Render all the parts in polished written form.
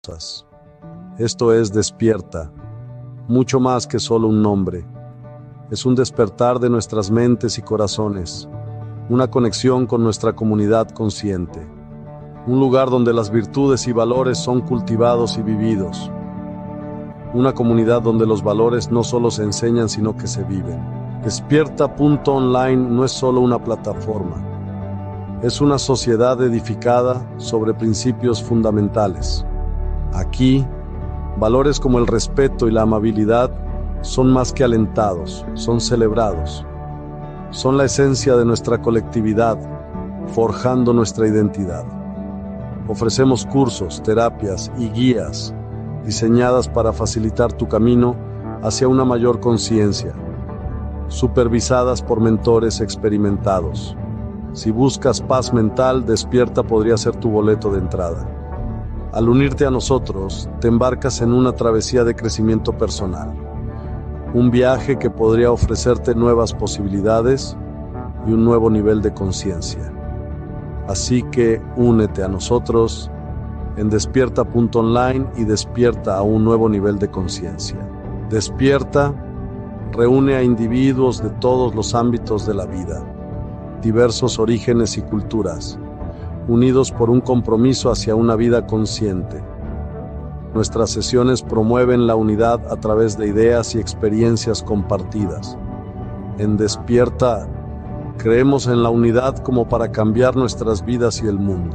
cosas. Esto es Despierta, mucho más que solo un nombre. Es un despertar de nuestras mentes y corazones, una conexión con nuestra comunidad consciente, un lugar donde las virtudes y valores son cultivados y vividos, una comunidad donde los valores no solo se enseñan sino que se viven. Despierta.online no es solo una plataforma, es una sociedad edificada sobre principios fundamentales. Aquí, valores como el respeto y la amabilidad son más que alentados, son celebrados. Son la esencia de nuestra colectividad, forjando nuestra identidad. Ofrecemos cursos, terapias y guías diseñadas para facilitar tu camino hacia una mayor conciencia, supervisadas por mentores experimentados. Si buscas paz mental, Despierta podría ser tu boleto de entrada. Al unirte a nosotros, te embarcas en una travesía de crecimiento personal, un viaje que podría ofrecerte nuevas posibilidades y un nuevo nivel de conciencia. Así que únete a nosotros en despierta.online y despierta a un nuevo nivel de conciencia. Despierta reúne a individuos de todos los ámbitos de la vida, diversos orígenes y culturas, unidos por un compromiso hacia una vida consciente. Nuestras sesiones promueven la unidad a través de ideas y experiencias compartidas. En Despierta, creemos en la unidad como para cambiar nuestras vidas y el mundo.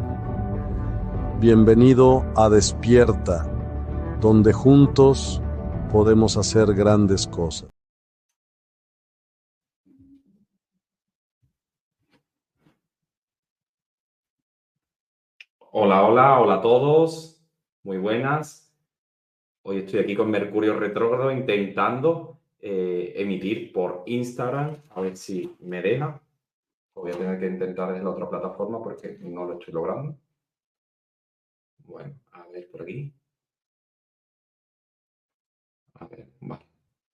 Bienvenido a Despierta, donde juntos podemos hacer grandes cosas. Hola a todos, muy buenas. Hoy estoy aquí con Mercurio retrógrado intentando emitir por Instagram, a ver si me deja. Voy a tener que intentar desde la otra plataforma porque no lo estoy logrando. Bueno, a ver por aquí. A ver, vale.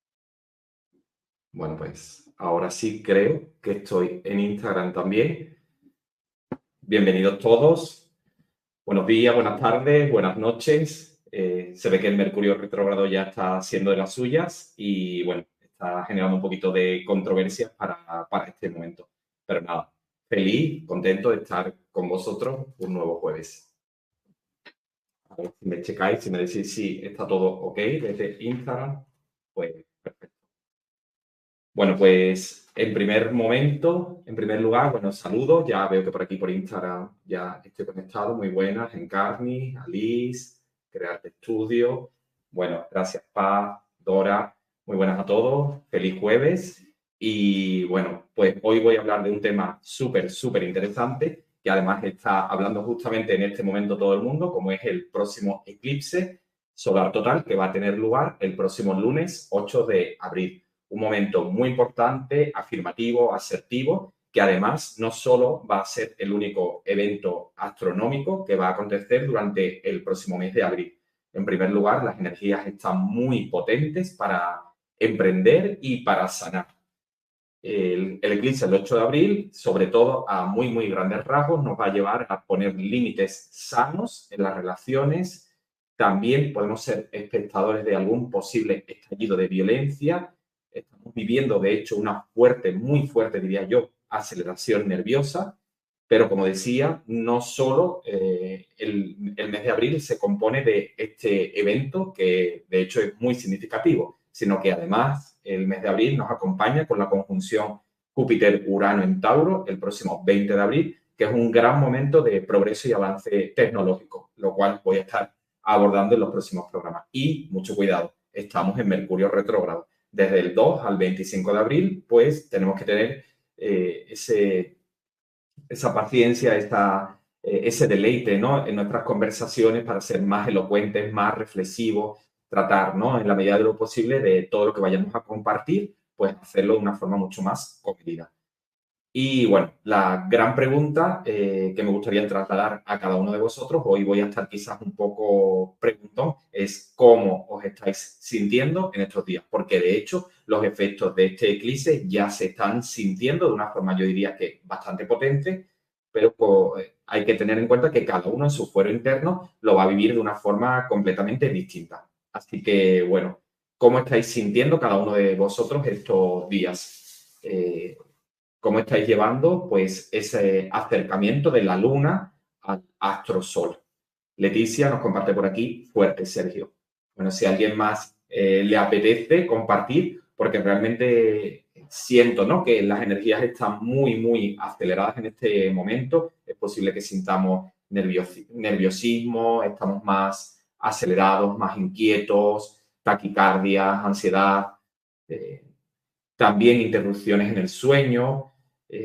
Bueno, pues ahora sí creo que estoy en Instagram también. Bienvenidos todos. Buenos días, buenas tardes, buenas noches. Se ve que el Mercurio retrógrado ya está haciendo de las suyas y, bueno, está generando un poquito de controversia para este momento. Pero nada, feliz, contento de estar con vosotros un nuevo jueves. A ver si me checáis, si me decís si está todo ok desde Instagram, pues perfecto. Bueno, pues en primer lugar, bueno, saludos. Ya veo que por aquí por Instagram ya estoy conectado. Muy buenas, Encarni, Alice, Crearte Estudio. Bueno, gracias, Paz, Dora. Muy buenas a todos. Feliz jueves. Y bueno, pues hoy voy a hablar de un tema súper interesante que además está hablando justamente en este momento todo el mundo, como es el próximo eclipse solar total que va a tener lugar el próximo lunes 8 de abril. Un momento muy importante, afirmativo, asertivo, que además no solo va a ser el único evento astronómico que va a acontecer durante el próximo mes de abril. En primer lugar, las energías están muy potentes para emprender y para sanar. El eclipse el 8 de abril, sobre todo a muy grandes rasgos, nos va a llevar a poner límites sanos en las relaciones. También podemos ser espectadores de algún posible estallido de violencia. Estamos viviendo, de hecho, una fuerte, muy fuerte, diría yo, aceleración nerviosa. Pero, como decía, no solo el mes de abril se compone de este evento, que de hecho es muy significativo, sino que además el mes de abril nos acompaña con la conjunción Júpiter-Urano en Tauro el próximo 20 de abril, que es un gran momento de progreso y avance tecnológico, lo cual voy a estar abordando en los próximos programas. Y mucho cuidado, estamos en Mercurio retrógrado. Desde el 2 al 25 de abril, pues tenemos que tener esa paciencia, ese deleite, ¿no?, en nuestras conversaciones para ser más elocuentes, más reflexivos, tratar, ¿no?, en la medida de lo posible de todo lo que vayamos a compartir, pues hacerlo de una forma mucho más comedida. Y bueno, la gran pregunta que me gustaría trasladar a cada uno de vosotros, hoy voy a estar quizás un poco preguntón, es cómo os estáis sintiendo en estos días, porque de hecho los efectos de este eclipse ya se están sintiendo de una forma, yo diría que bastante potente. pero hay que tener en cuenta que cada uno en su fuero interno lo va a vivir de una forma completamente distinta. Así que, bueno, ¿cómo estáis sintiendo cada uno de vosotros estos días? ¿Cómo estáis llevando, pues, ese acercamiento de la luna al astrosol? Leticia nos comparte por aquí, fuerte, Sergio. Bueno, si a alguien más le apetece compartir, porque realmente siento, ¿no?, que las energías están muy, muy aceleradas en este momento. Es posible que sintamos nerviosismo, estamos más acelerados, más inquietos, taquicardia, ansiedad, eh, también interrupciones en el sueño,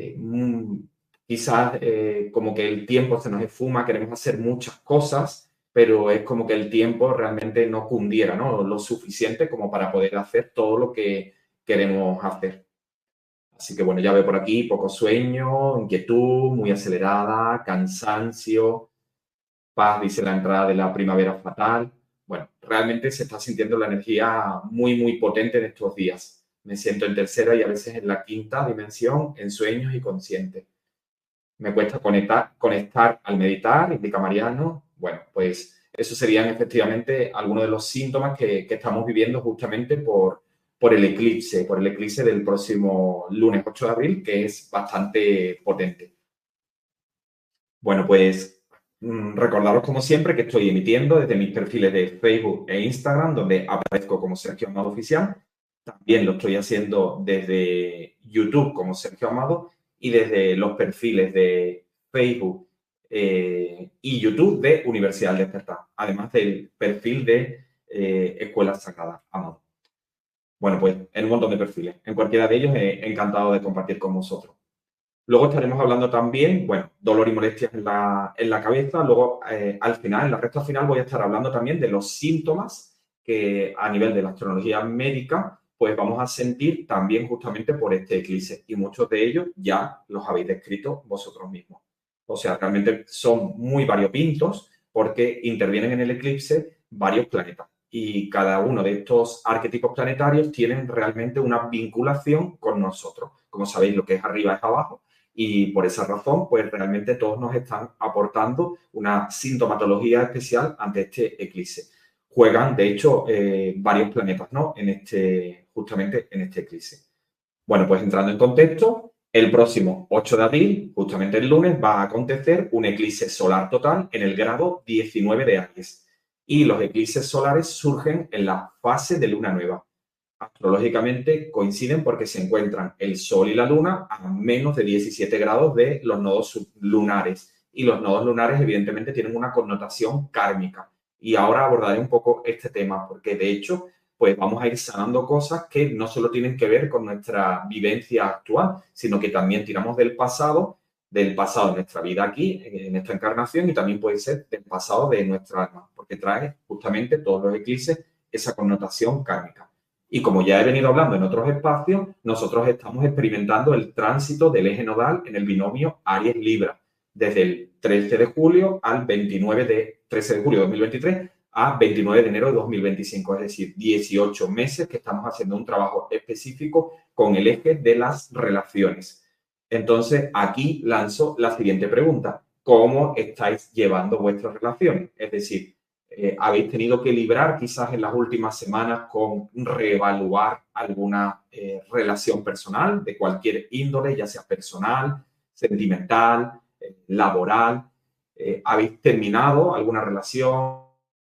quizás como que el tiempo se nos esfuma, queremos hacer muchas cosas, pero es como que el tiempo realmente no cundiera, ¿no?, lo suficiente como para poder hacer todo lo que queremos hacer. Así que bueno, ya veo por aquí poco sueño, inquietud, muy acelerada, cansancio, paz, dice la entrada de la primavera fatal. Bueno, realmente se está sintiendo la energía muy, muy potente en estos días. Me siento en tercera y a veces en la quinta dimensión, en sueños y consciente. Me cuesta conectar al meditar, indica Mariano. Bueno, pues eso serían efectivamente algunos de los síntomas que estamos viviendo justamente por el eclipse del próximo lunes 8 de abril, que es bastante potente. Bueno, pues recordaros como siempre que estoy emitiendo desde mis perfiles de Facebook e Instagram, donde aparezco como Sergio Amado Oficial. También lo estoy haciendo desde YouTube como Sergio Amado y desde los perfiles de Facebook y YouTube de Universidad del Despertar, además del perfil de Escuela Sagrada Amado. Bueno, pues en un montón de perfiles. En cualquiera de ellos encantado de compartir con vosotros. Luego estaremos hablando también, bueno, dolor y molestias en la cabeza. Luego, al final, en la recta final, voy a estar hablando también de los síntomas que a nivel de la astrología médica, pues vamos a sentir también justamente por este eclipse. Y muchos de ellos ya los habéis descrito vosotros mismos. O sea, realmente son muy variopintos porque intervienen en el eclipse varios planetas. Y cada uno de estos arquetipos planetarios tienen realmente una vinculación con nosotros. Como sabéis, lo que es arriba es abajo. Y por esa razón, pues realmente todos nos están aportando una sintomatología especial ante este eclipse. Juegan, de hecho, varios planetas, ¿no?, justamente en este eclipse. Bueno, pues entrando en contexto, el próximo 8 de abril, justamente el lunes, va a acontecer un eclipse solar total en el grado 19 de Aries. Y los eclipses solares surgen en la fase de luna nueva. Astrológicamente coinciden porque se encuentran el Sol y la Luna a menos de 17 grados de los nodos lunares. Y los nodos lunares, evidentemente, tienen una connotación kármica. Y ahora abordaré un poco este tema, porque de hecho, pues vamos a ir sanando cosas que no solo tienen que ver con nuestra vivencia actual, sino que también tiramos del pasado de nuestra vida aquí, en esta encarnación, y también puede ser del pasado de nuestra alma, porque trae justamente todos los eclipses esa connotación kármica. Y como ya he venido hablando en otros espacios, nosotros estamos experimentando el tránsito del eje nodal en el binomio Aries-Libra, desde el 13 de julio al 13 de julio de 2023 a 29 de enero de 2025, es decir, 18 meses que estamos haciendo un trabajo específico con el eje de las relaciones. Entonces, aquí lanzo la siguiente pregunta. ¿Cómo estáis llevando vuestras relaciones? Es decir, habéis tenido que librar quizás en las últimas semanas con reevaluar alguna relación personal de cualquier índole, ya sea personal, sentimental, laboral. ¿Habéis terminado alguna relación?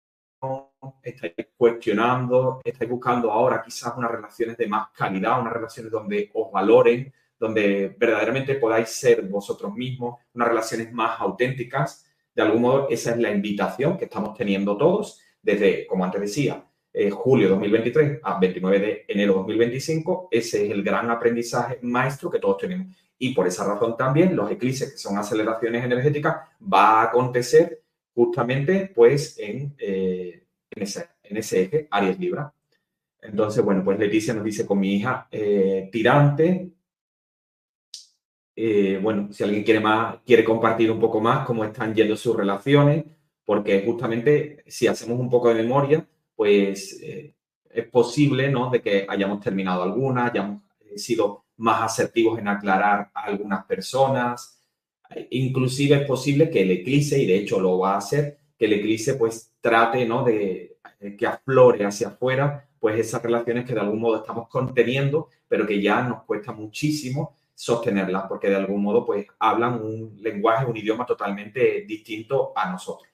¿Estáis cuestionando? ¿Estáis buscando ahora quizás unas relaciones de más calidad, unas relaciones donde os valoren, donde verdaderamente podáis ser vosotros mismos, unas relaciones más auténticas? De algún modo, esa es la invitación que estamos teniendo todos desde, como antes decía, julio 2023 a 29 de enero 2025. Ese es el gran aprendizaje maestro que todos tenemos. Y por esa razón también los eclipses, que son aceleraciones energéticas, va a acontecer justamente pues en ese eje Aries-Libra. Entonces, bueno, pues Leticia nos dice, con mi hija tirante. Bueno, si alguien quiere compartir un poco más cómo están yendo sus relaciones, porque justamente si hacemos un poco de memoria, pues es posible, ¿no?, de que hayamos terminado algunas, hayamos sido más asertivos en aclarar a algunas personas, Inclusive es posible que el eclipse, y de hecho lo va a hacer, que el eclipse pues trate, ¿no?, de que aflore hacia afuera pues esas relaciones que de algún modo estamos conteniendo, pero que ya nos cuesta muchísimo sostenerlas, porque de algún modo pues hablan un lenguaje, un idioma totalmente distinto a nosotros.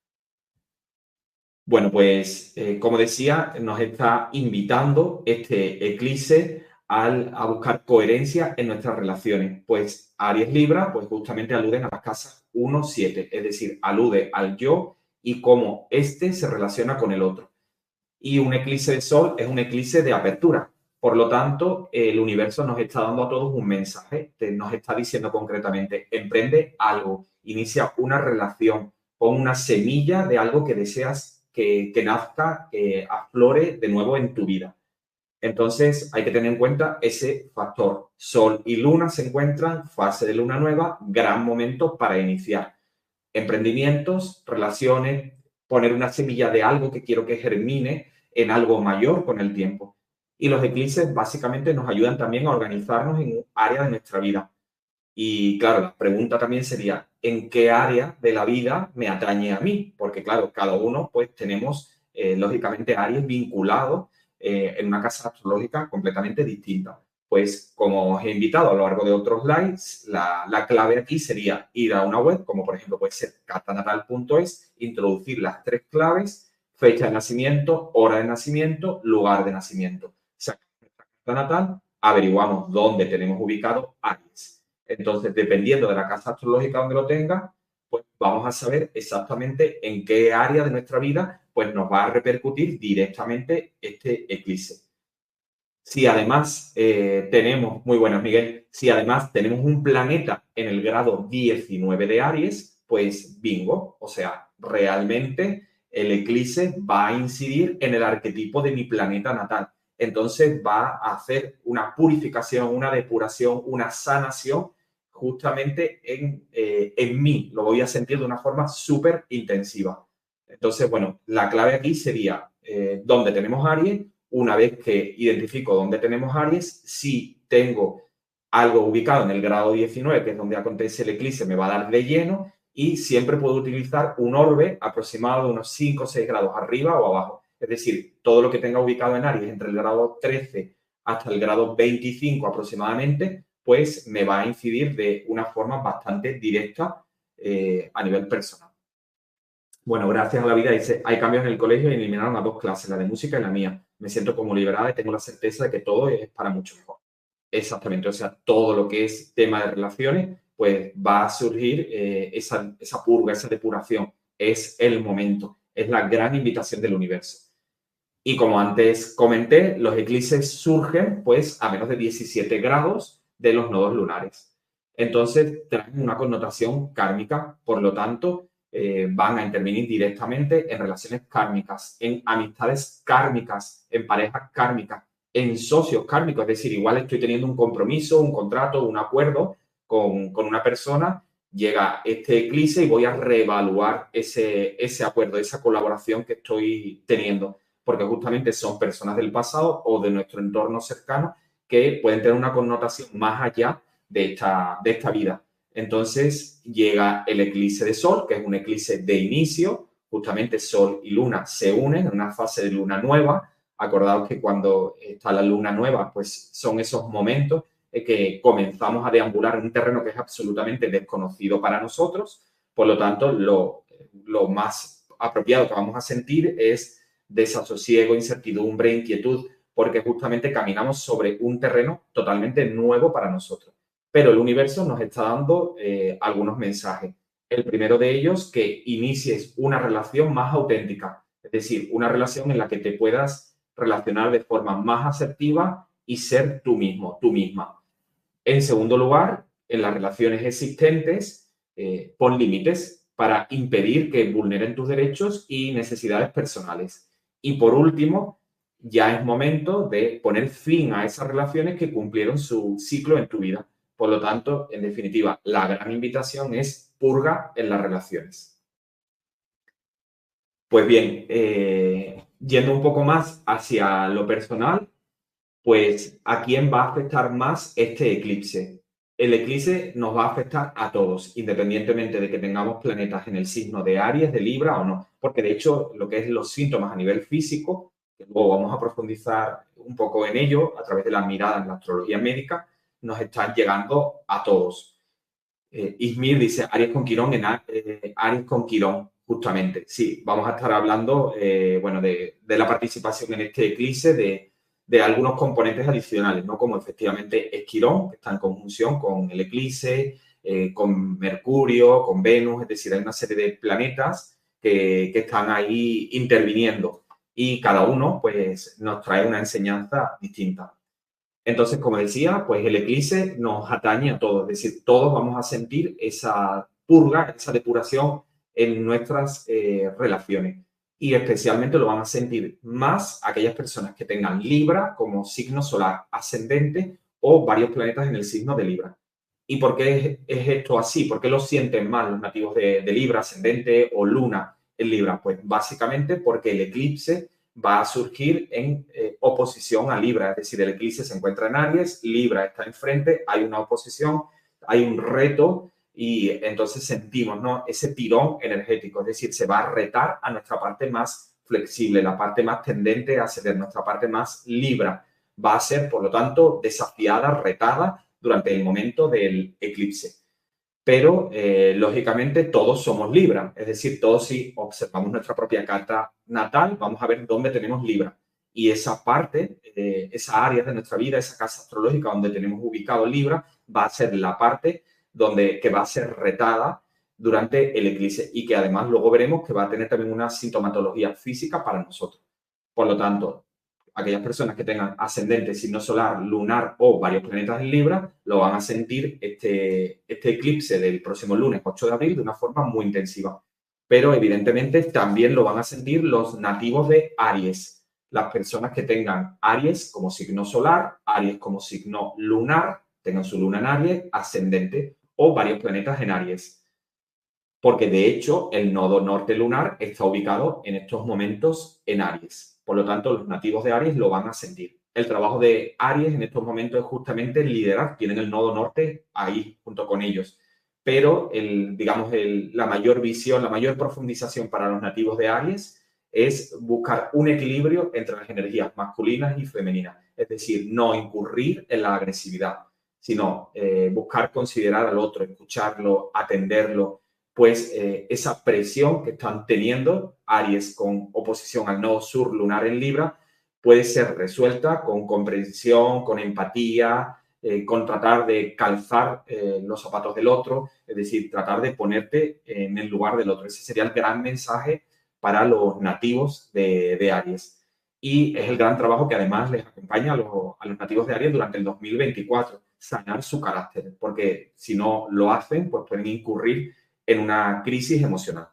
Bueno, pues como decía, nos está invitando este eclipse a buscar coherencia en nuestras relaciones. Pues Aries Libra, pues justamente aluden a las casas 1, 7, es decir, alude al yo y cómo éste se relaciona con el otro. Y un eclipse de sol es un eclipse de apertura. Por lo tanto, el universo nos está dando a todos un mensaje, nos está diciendo concretamente, emprende algo, inicia una relación, pon una semilla de algo que deseas que nazca, que aflore de nuevo en tu vida. Entonces, hay que tener en cuenta ese factor. Sol y luna se encuentran, fase de luna nueva, gran momento para iniciar emprendimientos, relaciones, poner una semilla de algo que quiero que germine en algo mayor con el tiempo. Y los eclipses básicamente nos ayudan también a organizarnos en un área de nuestra vida. Y claro, la pregunta también sería, ¿en qué área de la vida me atañe a mí? Porque claro, cada uno pues tenemos lógicamente áreas vinculados en una casa astrológica completamente distinta. Pues como os he invitado a lo largo de otros lives, la clave aquí sería ir a una web, como por ejemplo puede ser cartanatal.es, introducir las 3 claves, fecha de nacimiento, hora de nacimiento, lugar de nacimiento. Sacamos nuestra carta natal, averiguamos dónde tenemos ubicado Aries. Entonces, dependiendo de la casa astrológica donde lo tenga, pues vamos a saber exactamente en qué área de nuestra vida pues nos va a repercutir directamente este eclipse. Si además tenemos, muy buenas Miguel, si además tenemos un planeta en el grado 19 de Aries, pues bingo, o sea, realmente el eclipse va a incidir en el arquetipo de mi planeta natal. Entonces va a hacer una purificación, una depuración, una sanación justamente en mí. Lo voy a sentir de una forma súper intensiva. Entonces, bueno, la clave aquí sería dónde tenemos Aries. Una vez que identifico dónde tenemos Aries, si tengo algo ubicado en el grado 19, que es donde acontece el eclipse, me va a dar de lleno y siempre puedo utilizar un orbe aproximado de unos 5 o 6 grados arriba o abajo. Es decir, todo lo que tenga ubicado en Aries entre el grado 13 hasta el grado 25 aproximadamente, pues me va a incidir de una forma bastante directa a nivel personal. Bueno, gracias a la vida, dice, hay cambios en el colegio y eliminaron las 2 clases, la de música y la mía. Me siento como liberada y tengo la certeza de que todo es para mucho mejor. Exactamente, o sea, todo lo que es tema de relaciones, pues va a surgir esa purga, esa depuración. Es el momento, es la gran invitación del universo. Y como antes comenté, los eclipses surgen pues a menos de 17 grados de los nodos lunares. Entonces traen una connotación kármica, por lo tanto, van a intervenir directamente en relaciones kármicas, en amistades kármicas, en parejas kármicas, en socios kármicos. Es decir, igual estoy teniendo un compromiso, un contrato, un acuerdo con una persona, llega este eclipse y voy a reevaluar ese acuerdo, esa colaboración que estoy teniendo, porque justamente son personas del pasado o de nuestro entorno cercano que pueden tener una connotación más allá de esta vida. Entonces llega el eclipse de Sol, que es un eclipse de inicio, justamente Sol y Luna se unen en una fase de luna nueva. Acordaos que cuando está la luna nueva, pues son esos momentos en que comenzamos a deambular en un terreno que es absolutamente desconocido para nosotros. Por lo tanto, lo más apropiado que vamos a sentir es desasosiego, incertidumbre, inquietud, porque justamente caminamos sobre un terreno totalmente nuevo para nosotros. Pero el universo nos está dando algunos mensajes. El primero de ellos, que inicies una relación más auténtica, es decir, una relación en la que te puedas relacionar de forma más asertiva y ser tú mismo, tú misma. En segundo lugar, en las relaciones existentes, pon límites para impedir que vulneren tus derechos y necesidades personales. Y por último, ya es momento de poner fin a esas relaciones que cumplieron su ciclo en tu vida. Por lo tanto, en definitiva, la gran invitación es purga en las relaciones. Pues bien, yendo un poco más hacia lo personal, pues ¿a quién va a afectar más este eclipse? el eclipse nos va a afectar a todos, independientemente de que tengamos planetas en el signo de Aries, de Libra o no. Porque de hecho, lo que es los síntomas a nivel físico, que luego vamos a profundizar un poco en ello a través de la mirada en la astrología médica, nos están llegando a todos. Ismir dice Aries con Quirón, Aries con Quirón, justamente. Sí, vamos a estar hablando bueno, de la participación en este eclipse de algunos componentes adicionales, ¿no? Como efectivamente es Quirón, que está en conjunción con el eclipse, con Mercurio, con Venus, es decir, hay una serie de planetas que están ahí interviniendo y cada uno pues nos trae una enseñanza distinta. Entonces, como decía, pues el eclipse nos atañe a todos, es decir, todos vamos a sentir esa purga, esa depuración en nuestras relaciones. Y especialmente lo van a sentir más aquellas personas que tengan Libra como signo solar ascendente o varios planetas en el signo de Libra. ¿Y por qué es esto así? ¿Por qué lo sienten más los nativos de Libra, ascendente o Luna en Libra? Pues básicamente porque el eclipse va a surgir en oposición a Libra, es decir, el eclipse se encuentra en Aries, Libra está enfrente, hay una oposición, hay un reto y entonces sentimos, ¿no?, ese tirón energético, es decir, se va a retar a nuestra parte más flexible, la parte más tendente a ceder, nuestra parte más Libra va a ser, por lo tanto, desafiada, retada durante el momento del eclipse. Pero, lógicamente, todos somos Libra. Es decir, todos si observamos nuestra propia carta natal, vamos a ver dónde tenemos Libra. Y esa parte, esa área de nuestra vida, esa casa astrológica donde tenemos ubicado Libra, va a ser la parte que va a ser retada durante el eclipse y que además luego veremos que va a tener también una sintomatología física para nosotros. Por lo tanto, aquellas personas que tengan ascendente, signo solar, lunar o varios planetas en Libra, lo van a sentir este eclipse del próximo lunes 8 de abril de una forma muy intensiva. Pero evidentemente también lo van a sentir los nativos de Aries. Las personas que tengan Aries como signo solar, Aries como signo lunar, tengan su luna en Aries, ascendente o varios planetas en Aries. Porque de hecho el nodo norte lunar está ubicado en estos momentos en Aries. Por lo tanto, los nativos de Aries lo van a sentir. El trabajo de Aries en estos momentos es justamente liderar, tienen el nodo norte ahí junto con ellos. Pero la mayor visión, la mayor profundización para los nativos de Aries es buscar un equilibrio entre las energías masculinas y femeninas. Es decir, no incurrir en la agresividad, sino buscar considerar al otro, escucharlo, atenderlo, pues esa presión que están teniendo Aries con oposición al nodo sur lunar en Libra puede ser resuelta con comprensión, con empatía, con tratar de calzar los zapatos del otro, es decir, tratar de ponerte en el lugar del otro. Ese sería el gran mensaje para los nativos de Aries. Y es el gran trabajo que además les acompaña a los nativos de Aries durante el 2024, sanar su carácter, porque si no lo hacen, pues pueden incurrir en una crisis emocional.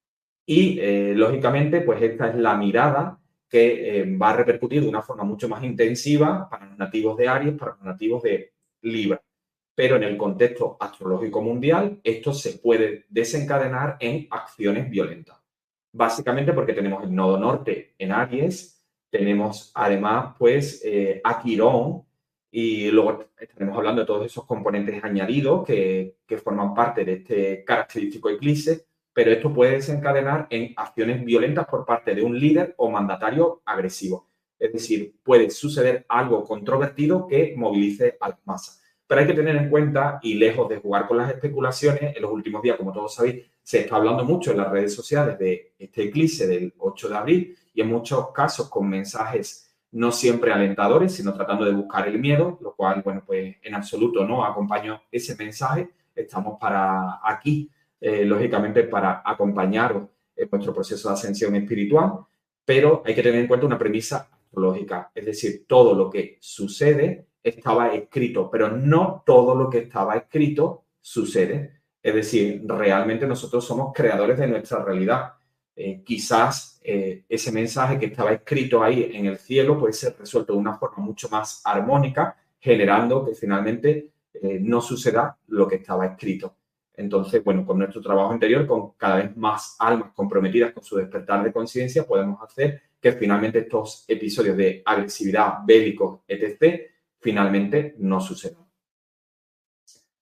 Y, lógicamente, pues esta es la mirada que va a repercutir de una forma mucho más intensiva para los nativos de Aries, para los nativos de Libra. Pero en el contexto astrológico mundial, esto se puede desencadenar en acciones violentas. Básicamente porque tenemos el nodo norte en Aries, tenemos además pues a Quirón, y luego estaremos hablando de todos esos componentes añadidos que forman parte de este característico eclipse, pero esto puede desencadenar en acciones violentas por parte de un líder o mandatario agresivo. Es decir, puede suceder algo controvertido que movilice a las masas. Pero hay que tener en cuenta, y lejos de jugar con las especulaciones, en los últimos días, como todos sabéis, se está hablando mucho en las redes sociales de este eclipse del 8 de abril y en muchos casos con mensajes no siempre alentadores, sino tratando de buscar el miedo, lo cual, bueno, pues en absoluto no acompaño ese mensaje. Estamos para aquí, lógicamente, para acompañaros en vuestro proceso de ascensión espiritual, pero hay que tener en cuenta una premisa astrológica, es decir, todo lo que sucede estaba escrito, pero no todo lo que estaba escrito sucede. Es decir, realmente nosotros somos creadores de nuestra realidad. Quizás ese mensaje que estaba escrito ahí en el cielo puede ser resuelto de una forma mucho más armónica, generando que finalmente no suceda lo que estaba escrito. Entonces, bueno, con nuestro trabajo interior, con cada vez más almas comprometidas con su despertar de conciencia, podemos hacer que finalmente estos episodios de agresividad, bélicos, etc., finalmente no sucedan.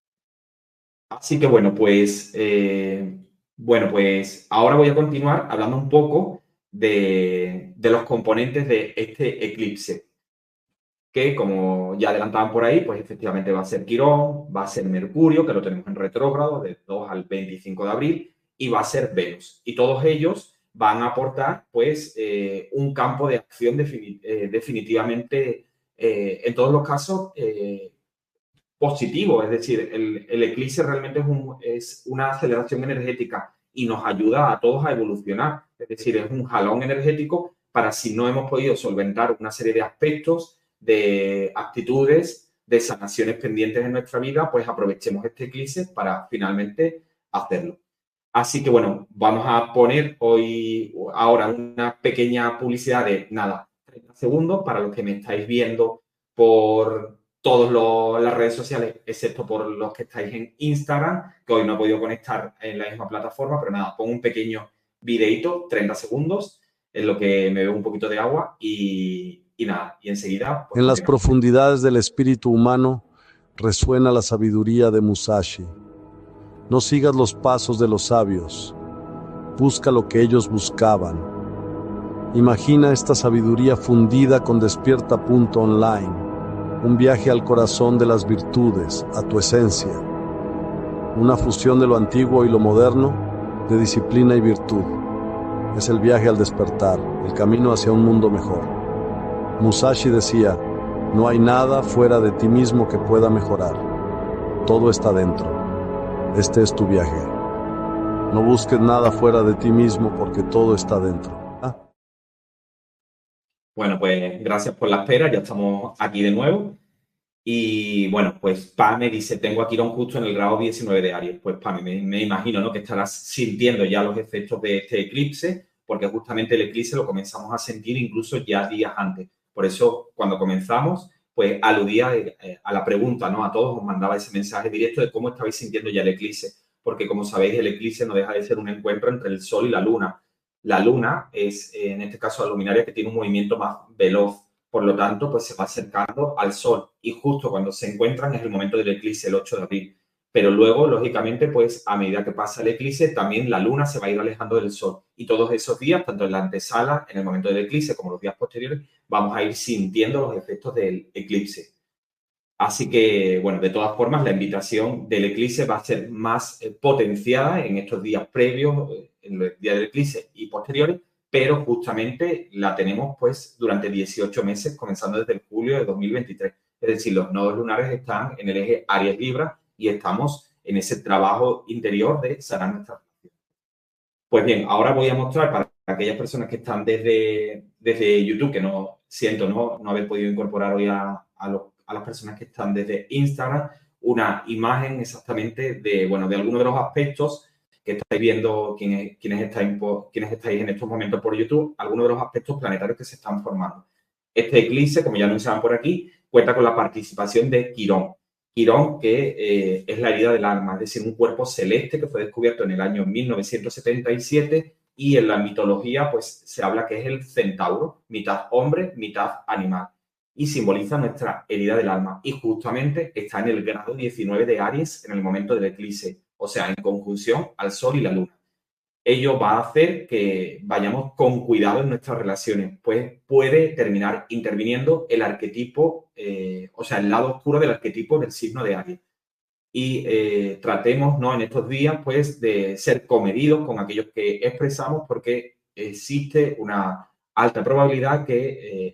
Así que bueno, pues ahora voy a continuar hablando un poco de los componentes de este eclipse, que como ya adelantaban por ahí, pues efectivamente va a ser Quirón, va a ser Mercurio, que lo tenemos en retrógrado del 2 al 25 de abril, y va a ser Venus. Y todos ellos van a aportar pues un campo de acción definitivamente, en todos los casos, positivo. Es decir, el eclipse realmente es una aceleración energética y nos ayuda a todos a evolucionar. Es decir, es un jalón energético para si no hemos podido solventar una serie de aspectos, de actitudes, de sanaciones pendientes en nuestra vida, pues aprovechemos este eclipse para finalmente hacerlo. Así que bueno, vamos a poner ahora una pequeña publicidad de nada, 30 segundos para los que me estáis viendo por todas las redes sociales, excepto por los que estáis en Instagram, que hoy no he podido conectar en la misma plataforma, pero nada, pongo un pequeño videito, 30 segundos, en lo que me bebo un poquito de agua y nada, y enseguida pues En las continuamos. profundidades del espíritu humano resuena la sabiduría de Musashi. No sigas los pasos de los sabios, busca lo que ellos buscaban. Imagina esta sabiduría fundida con Despierta.online, un viaje al corazón de las virtudes, a tu esencia, una fusión de lo antiguo y lo moderno, de disciplina y virtud. Es el viaje al despertar, el camino hacia un mundo mejor. Musashi decía, no hay nada fuera de ti mismo que pueda mejorar. Todo está dentro. Este es tu viaje. No busques nada fuera de ti mismo porque todo está dentro. Bueno, pues gracias por la espera, ya estamos aquí de nuevo. Y bueno, pues Pam me dice, tengo a Quirón justo en el grado 19 de Aries. Pues Pam, me imagino, ¿no?, que estarás sintiendo ya los efectos de este eclipse, porque justamente el eclipse lo comenzamos a sentir incluso ya días antes. Por eso, cuando comenzamos, pues aludía a la pregunta, ¿no? A todos os mandaba ese mensaje directo de cómo estabais sintiendo ya el eclipse, porque como sabéis, el eclipse no deja de ser un encuentro entre el Sol y la Luna. La Luna es, en este caso, la luminaria que tiene un movimiento más veloz. Por lo tanto, pues se va acercando al Sol y justo cuando se encuentran es el momento del eclipse, el 8 de abril. Pero luego, lógicamente, pues a medida que pasa el eclipse, también la Luna se va a ir alejando del Sol. Y todos esos días, tanto en la antesala, en el momento del eclipse, como los días posteriores, vamos a ir sintiendo los efectos del eclipse. Así que, bueno, de todas formas, la invitación del eclipse va a ser más potenciada en estos días previos, en el día del eclipse y posteriores, pero justamente la tenemos pues durante 18 meses, comenzando desde el julio de 2023. Es decir, los nodos lunares están en el eje Aries-Libra y estamos en ese trabajo interior de sanar nuestra relación. Pues bien, ahora voy a mostrar para aquellas personas que están desde YouTube, que no siento no haber podido incorporar hoy a las personas que están desde Instagram, una imagen exactamente de algunos de los aspectos que estáis viendo quienes estáis en estos momentos por YouTube, algunos de los aspectos planetarios que se están formando. Este eclipse, como ya anunciaban por aquí, cuenta con la participación de Quirón. Quirón, que es la herida del alma, es decir, un cuerpo celeste que fue descubierto en el año 1977 y en la mitología pues se habla que es el centauro, mitad hombre, mitad animal, y simboliza nuestra herida del alma y justamente está en el grado 19 de Aries en el momento del eclipse, o sea, en conjunción al Sol y la Luna. Ello va a hacer que vayamos con cuidado en nuestras relaciones, pues puede terminar interviniendo el arquetipo, o sea, el lado oscuro del arquetipo del signo de Aries. Y tratemos, ¿no?, en estos días, pues, de ser comedidos con aquellos que expresamos, porque existe una alta probabilidad que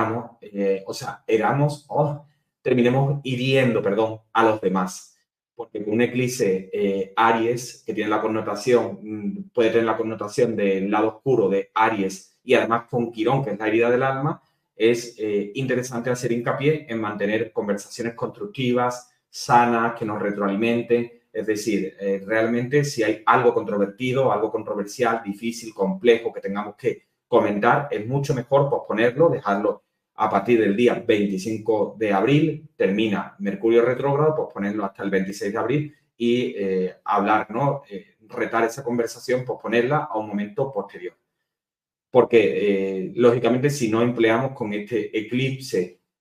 terminemos hiriendo, perdón, a los demás. Porque un eclipse Aries, que tiene la connotación, puede tener la connotación del lado oscuro de Aries y además con Quirón, que es la herida del alma, es interesante hacer hincapié en mantener conversaciones constructivas, sanas, que nos retroalimenten. Es decir, realmente si hay algo controvertido, algo controversial, difícil, complejo, que tengamos que comentar, es mucho mejor posponerlo, dejarlo a partir del día 25 de abril, termina Mercurio retrógrado, posponerlo hasta el 26 de abril y hablar, ¿no? Retar esa conversación, posponerla a un momento posterior. Porque, lógicamente, si no empleamos con este eclipse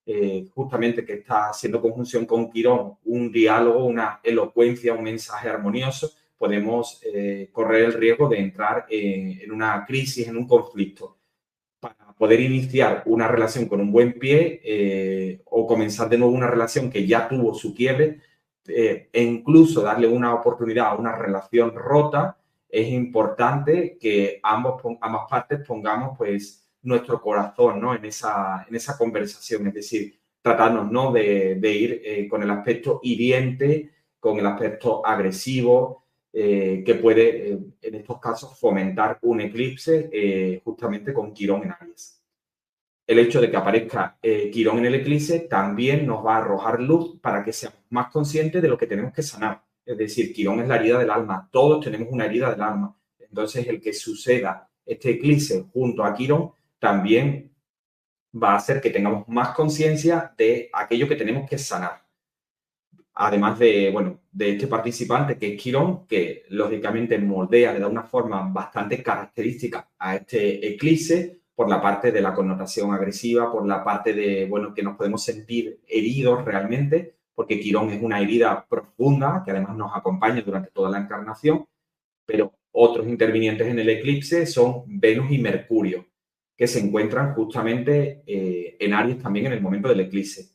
justamente que está haciendo conjunción con Quirón, un diálogo, una elocuencia, un mensaje armonioso, podemos correr el riesgo de entrar en una crisis, en un conflicto. Para poder iniciar una relación con un buen pie o comenzar de nuevo una relación que ya tuvo su quiebre e incluso darle una oportunidad a una relación rota, es importante que ambas partes pongamos pues nuestro corazón, ¿no? en esa conversación, es decir, tratarnos, ¿no? de ir con el aspecto hiriente, con el aspecto agresivo, que puede, en estos casos, fomentar un eclipse justamente con Quirón en Aries. El hecho de que aparezca Quirón en el eclipse también nos va a arrojar luz para que seamos más conscientes de lo que tenemos que sanar. Es decir, Quirón es la herida del alma. Todos tenemos una herida del alma. Entonces, el que suceda este eclipse junto a Quirón también va a hacer que tengamos más conciencia de aquello que tenemos que sanar. Además de, bueno, de este participante que es Quirón, que lógicamente moldea, le da una forma bastante característica a este eclipse por la parte de la connotación agresiva, por la parte de, bueno, que nos podemos sentir heridos realmente, porque Quirón es una herida profunda que además nos acompaña durante toda la encarnación, pero otros intervinientes en el eclipse son Venus y Mercurio, que se encuentran justamente en Aries también en el momento del eclipse.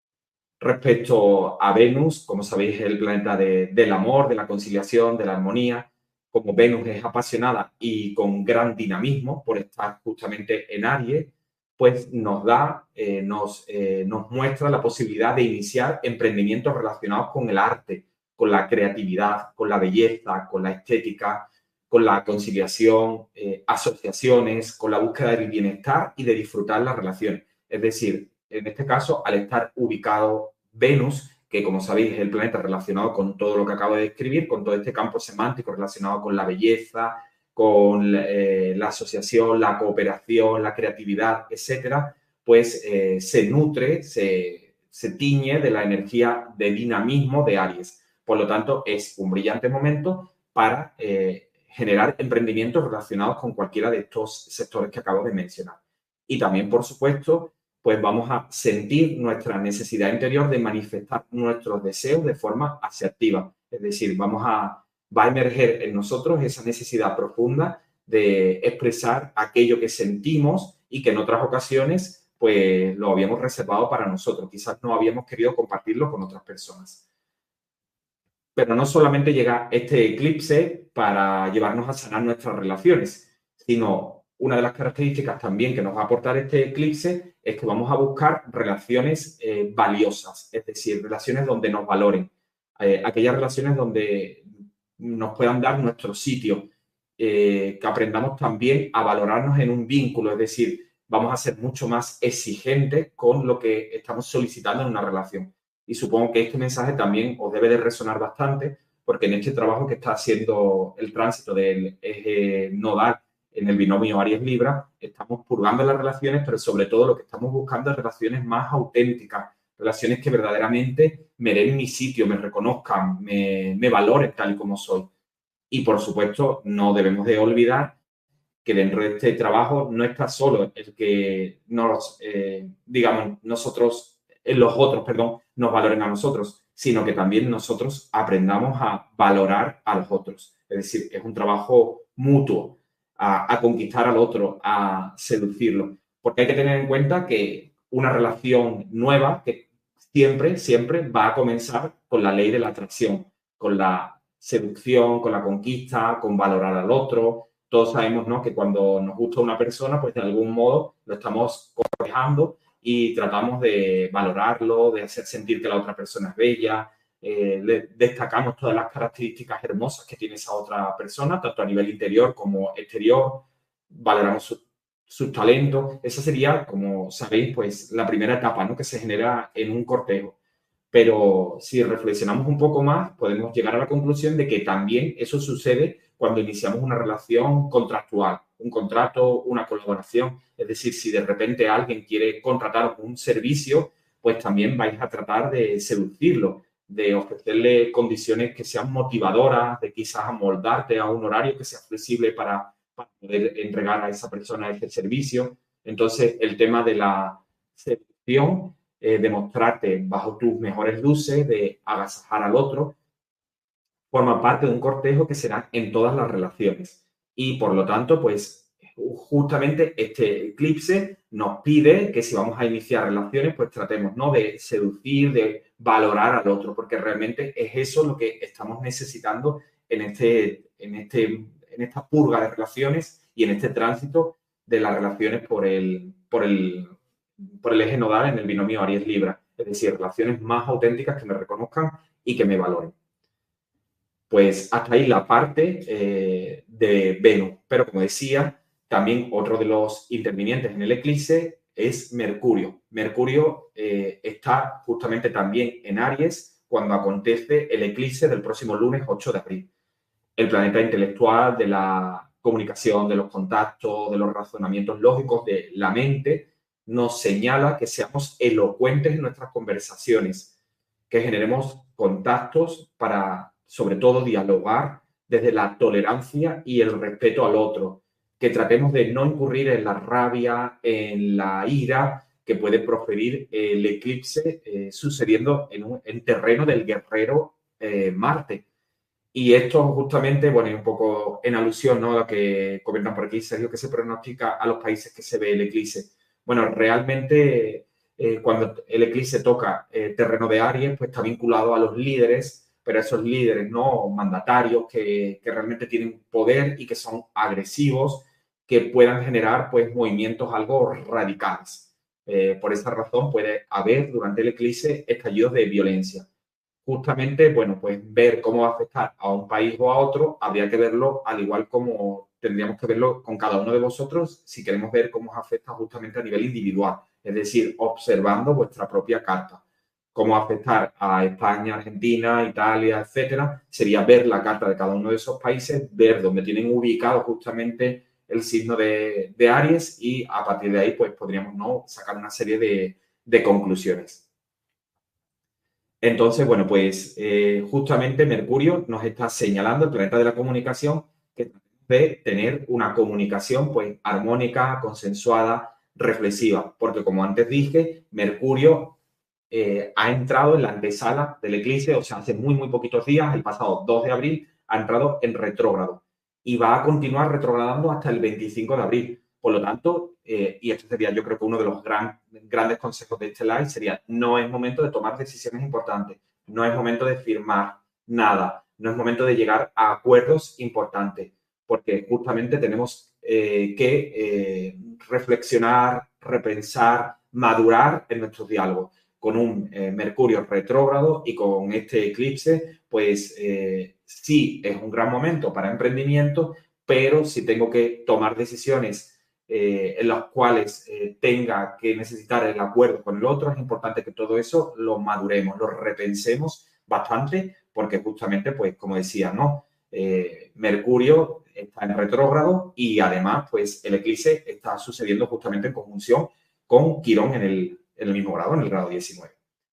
Respecto a Venus, como sabéis, es el planeta del amor, de la conciliación, de la armonía. Como Venus es apasionada y con gran dinamismo por estar justamente en Aries, pues nos muestra la posibilidad de iniciar emprendimientos relacionados con el arte, con la creatividad, con la belleza, con la estética, con la conciliación, asociaciones, con la búsqueda del bienestar y de disfrutar las relaciones. Es decir, en este caso, al estar ubicado Venus, que como sabéis es el planeta relacionado con todo lo que acabo de describir, con todo este campo semántico relacionado con la belleza, con la asociación, la cooperación, la creatividad, etcétera, pues se nutre, se tiñe de la energía de dinamismo de Aries. Por lo tanto, es un brillante momento para generar emprendimientos relacionados con cualquiera de estos sectores que acabo de mencionar. Y también, por supuesto, pues vamos a sentir nuestra necesidad interior de manifestar nuestros deseos de forma asertiva. Es decir, va a emerger en nosotros esa necesidad profunda de expresar aquello que sentimos y que en otras ocasiones pues lo habíamos reservado para nosotros. Quizás no habíamos querido compartirlo con otras personas. Pero no solamente llega este eclipse para llevarnos a sanar nuestras relaciones, sino una de las características también que nos va a aportar este eclipse es que vamos a buscar relaciones valiosas, es decir, relaciones donde nos valoren, aquellas relaciones donde nos puedan dar nuestro sitio, que aprendamos también a valorarnos en un vínculo, es decir, vamos a ser mucho más exigentes con lo que estamos solicitando en una relación. Y supongo que este mensaje también os debe de resonar bastante, porque en este trabajo que está haciendo el tránsito del eje nodal en el binomio Aries-Libra, estamos purgando las relaciones, pero sobre todo lo que estamos buscando es relaciones más auténticas, relaciones que verdaderamente me den mi sitio, me reconozcan, me valoren tal y como soy. Y, por supuesto, no debemos de olvidar que dentro de este trabajo no está solo el que los otros, perdón, nos valoren a nosotros, sino que también nosotros aprendamos a valorar a los otros. Es decir, es un trabajo mutuo, a conquistar al otro, a seducirlo. Porque hay que tener en cuenta que una relación nueva, que siempre va a comenzar con la ley de la atracción, con la seducción, con la conquista, con valorar al otro. Todos sabemos, ¿no?, que cuando nos gusta una persona, pues de algún modo lo estamos cortejando y tratamos de valorarlo, de hacer sentir que la otra persona es bella, destacamos todas las características hermosas que tiene esa otra persona, tanto a nivel interior como exterior, valoramos sus talentos. Esa sería, como sabéis, pues la primera etapa, ¿no?, que se genera en un cortejo. Pero si reflexionamos un poco más, podemos llegar a la conclusión de que también eso sucede cuando iniciamos una relación contractual, un contrato, una colaboración. Es decir, si de repente alguien quiere contratar un servicio, pues también vais a tratar de seducirlo, de ofrecerle condiciones que sean motivadoras, de quizás amoldarte a un horario que sea flexible para poder entregar a esa persona ese servicio. Entonces, el tema de la seducción de mostrarte bajo tus mejores luces, de agasajar al otro, forma parte de un cortejo que será en todas las relaciones. Y por lo tanto, pues justamente este eclipse nos pide que si vamos a iniciar relaciones, pues tratemos, ¿no?, de seducir, de valorar al otro, porque realmente es eso lo que estamos necesitando en esta purga de relaciones y en este tránsito de las relaciones por el eje nodal en el binomio Aries-Libra. Es decir, relaciones más auténticas que me reconozcan y que me valoren. Pues hasta ahí la parte de Venus. Pero como decía, también otro de los intervinientes en el eclipse es Mercurio. Mercurio está justamente también en Aries cuando acontece el eclipse del próximo lunes 8 de abril. El planeta intelectual, de la comunicación, de los contactos, de los razonamientos lógicos, de la mente, nos señala que seamos elocuentes en nuestras conversaciones, que generemos contactos para, sobre todo, dialogar desde la tolerancia y el respeto al otro, que tratemos de no incurrir en la rabia, en la ira que puede proferir el eclipse sucediendo en terreno del guerrero Marte. Y esto justamente, bueno, es un poco en alusión, ¿no?, a lo que comentan por aquí, Sergio, que se pronostica a los países que se ve el eclipse. Bueno, realmente cuando el eclipse toca terreno de Aries, pues está vinculado a los líderes, pero esos líderes, ¿no?, mandatarios que realmente tienen poder y que son agresivos, que puedan generar pues movimientos algo radicales. Por esa razón puede haber durante el eclipse estallidos de violencia. Justamente, bueno, pues ver cómo va a afectar a un país o a otro, habría que verlo al igual como tendríamos que verlo con cada uno de vosotros si queremos ver cómo os afecta justamente a nivel individual, es decir, observando vuestra propia carta. Cómo afectar a España, Argentina, Italia, etcétera, sería ver la carta de cada uno de esos países, ver dónde tienen ubicado justamente el signo de Aries y a partir de ahí pues podríamos, ¿no?, sacar una serie de conclusiones. Entonces, bueno, pues justamente Mercurio nos está señalando, el planeta de la comunicación, que debe tener una comunicación pues armónica, consensuada, reflexiva, porque como antes dije, Mercurio ha entrado en la antesala del eclipse, o sea, hace muy, muy poquitos días, el pasado 2 de abril, ha entrado en retrógrado y va a continuar retrogradando hasta el 25 de abril. Por lo tanto, y esto sería yo creo que uno de los grandes consejos de este live, sería no es momento de tomar decisiones importantes, no es momento de firmar nada, no es momento de llegar a acuerdos importantes, porque justamente tenemos que reflexionar, repensar, madurar en nuestros diálogos. Con un Mercurio retrógrado y con este eclipse, pues sí es un gran momento para emprendimiento, pero si tengo que tomar decisiones en las cuales tenga que necesitar el acuerdo con el otro, es importante que todo eso lo maduremos, lo repensemos bastante, porque justamente, pues como decía, ¿no? Mercurio está en retrógrado y además, pues el eclipse está sucediendo justamente en conjunción con Quirón en el mismo grado, en el grado 19.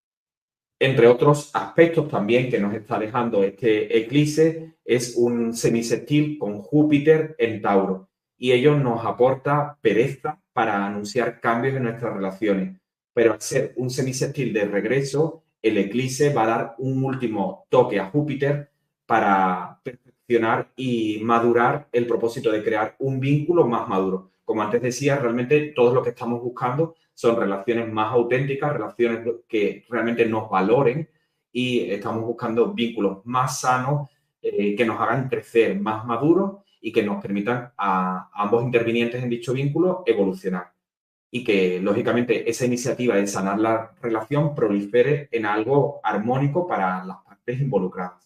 Entre otros aspectos también que nos está dejando este eclipse es un semisextil con Júpiter en Tauro y ello nos aporta pereza para anunciar cambios en nuestras relaciones. Pero al ser un semisextil de regreso, el eclipse va a dar un último toque a Júpiter para perfeccionar y madurar el propósito de crear un vínculo más maduro. Como antes decía, realmente todo lo que estamos buscando son relaciones más auténticas, relaciones que realmente nos valoren y estamos buscando vínculos más sanos que nos hagan crecer más maduros y que nos permitan a ambos intervinientes en dicho vínculo evolucionar. Y que, lógicamente, esa iniciativa de sanar la relación prolifere en algo armónico para las partes involucradas.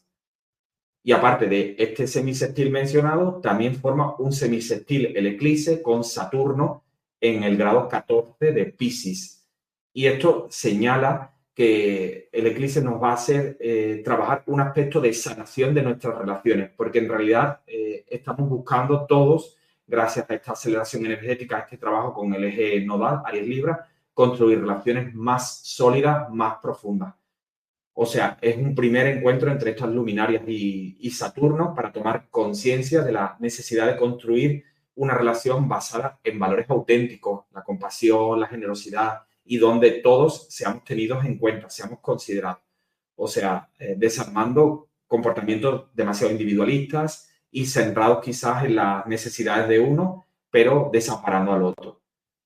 Y aparte de este semisextil mencionado, también forma un semisextil el eclipse con Saturno en el grado 14 de Piscis. Y esto señala que el eclipse nos va a hacer trabajar un aspecto de sanación de nuestras relaciones, porque en realidad estamos buscando todos, gracias a esta aceleración energética, a este trabajo con el eje nodal, Aries-Libra, construir relaciones más sólidas, más profundas. O sea, es un primer encuentro entre estas luminarias y Saturno para tomar conciencia de la necesidad de construir una relación basada en valores auténticos, la compasión, la generosidad, y donde todos seamos tenidos en cuenta, seamos considerados. O sea, desarmando comportamientos demasiado individualistas y centrados quizás en las necesidades de uno, pero desamparando al otro.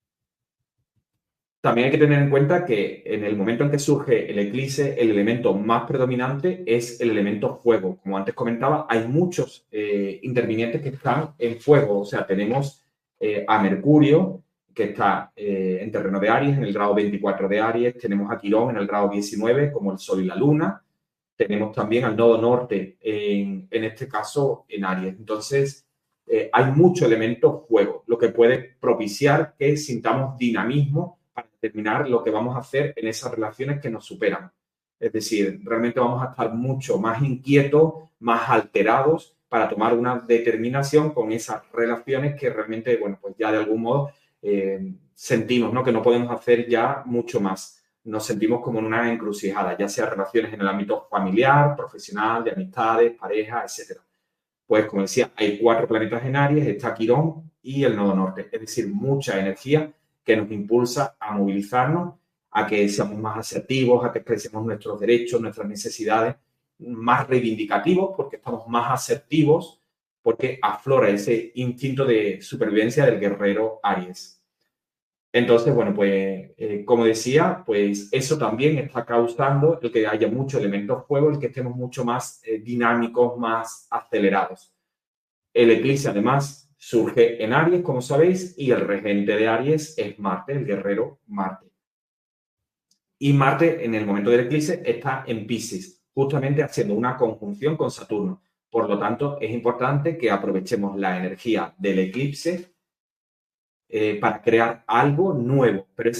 También hay que tener en cuenta que en el momento en que surge el eclipse, el elemento más predominante es el elemento fuego. Como antes comentaba, hay muchos intervinientes que están en fuego. O sea, tenemos a Mercurio, que está en terreno de Aries, en el grado 24 de Aries. Tenemos a Quirón en el grado 19, como el Sol y la Luna. Tenemos también al nodo norte, en este caso, en Aries. Entonces, hay mucho elemento fuego, lo que puede propiciar que sintamos dinamismo para determinar lo que vamos a hacer en esas relaciones que nos superan. Es decir, realmente vamos a estar mucho más inquietos, más alterados para tomar una determinación con esas relaciones que realmente, bueno, pues ya de algún modo sentimos, ¿no?, que no podemos hacer ya mucho más. Nos sentimos como en una encrucijada, ya sea relaciones en el ámbito familiar, profesional, de amistades, pareja, etcétera. Pues, como decía, hay 4 planetas en Aries, está Quirón y el nodo norte. Es decir, mucha energía que nos impulsa a movilizarnos, a que seamos más asertivos, a que expresemos nuestros derechos, nuestras necesidades, más reivindicativos, porque estamos más asertivos, porque aflora ese instinto de supervivencia del guerrero Aries. Entonces, bueno, pues como decía, pues eso también está causando el que haya muchos elementos fuego, el que estemos mucho más dinámicos, más acelerados. El eclipse, además, surge en Aries, como sabéis, y el regente de Aries es Marte, el guerrero Marte. Y Marte, en el momento del eclipse, está en Piscis, justamente haciendo una conjunción con Saturno. Por lo tanto, es importante que aprovechemos la energía del eclipse para crear algo nuevo, pero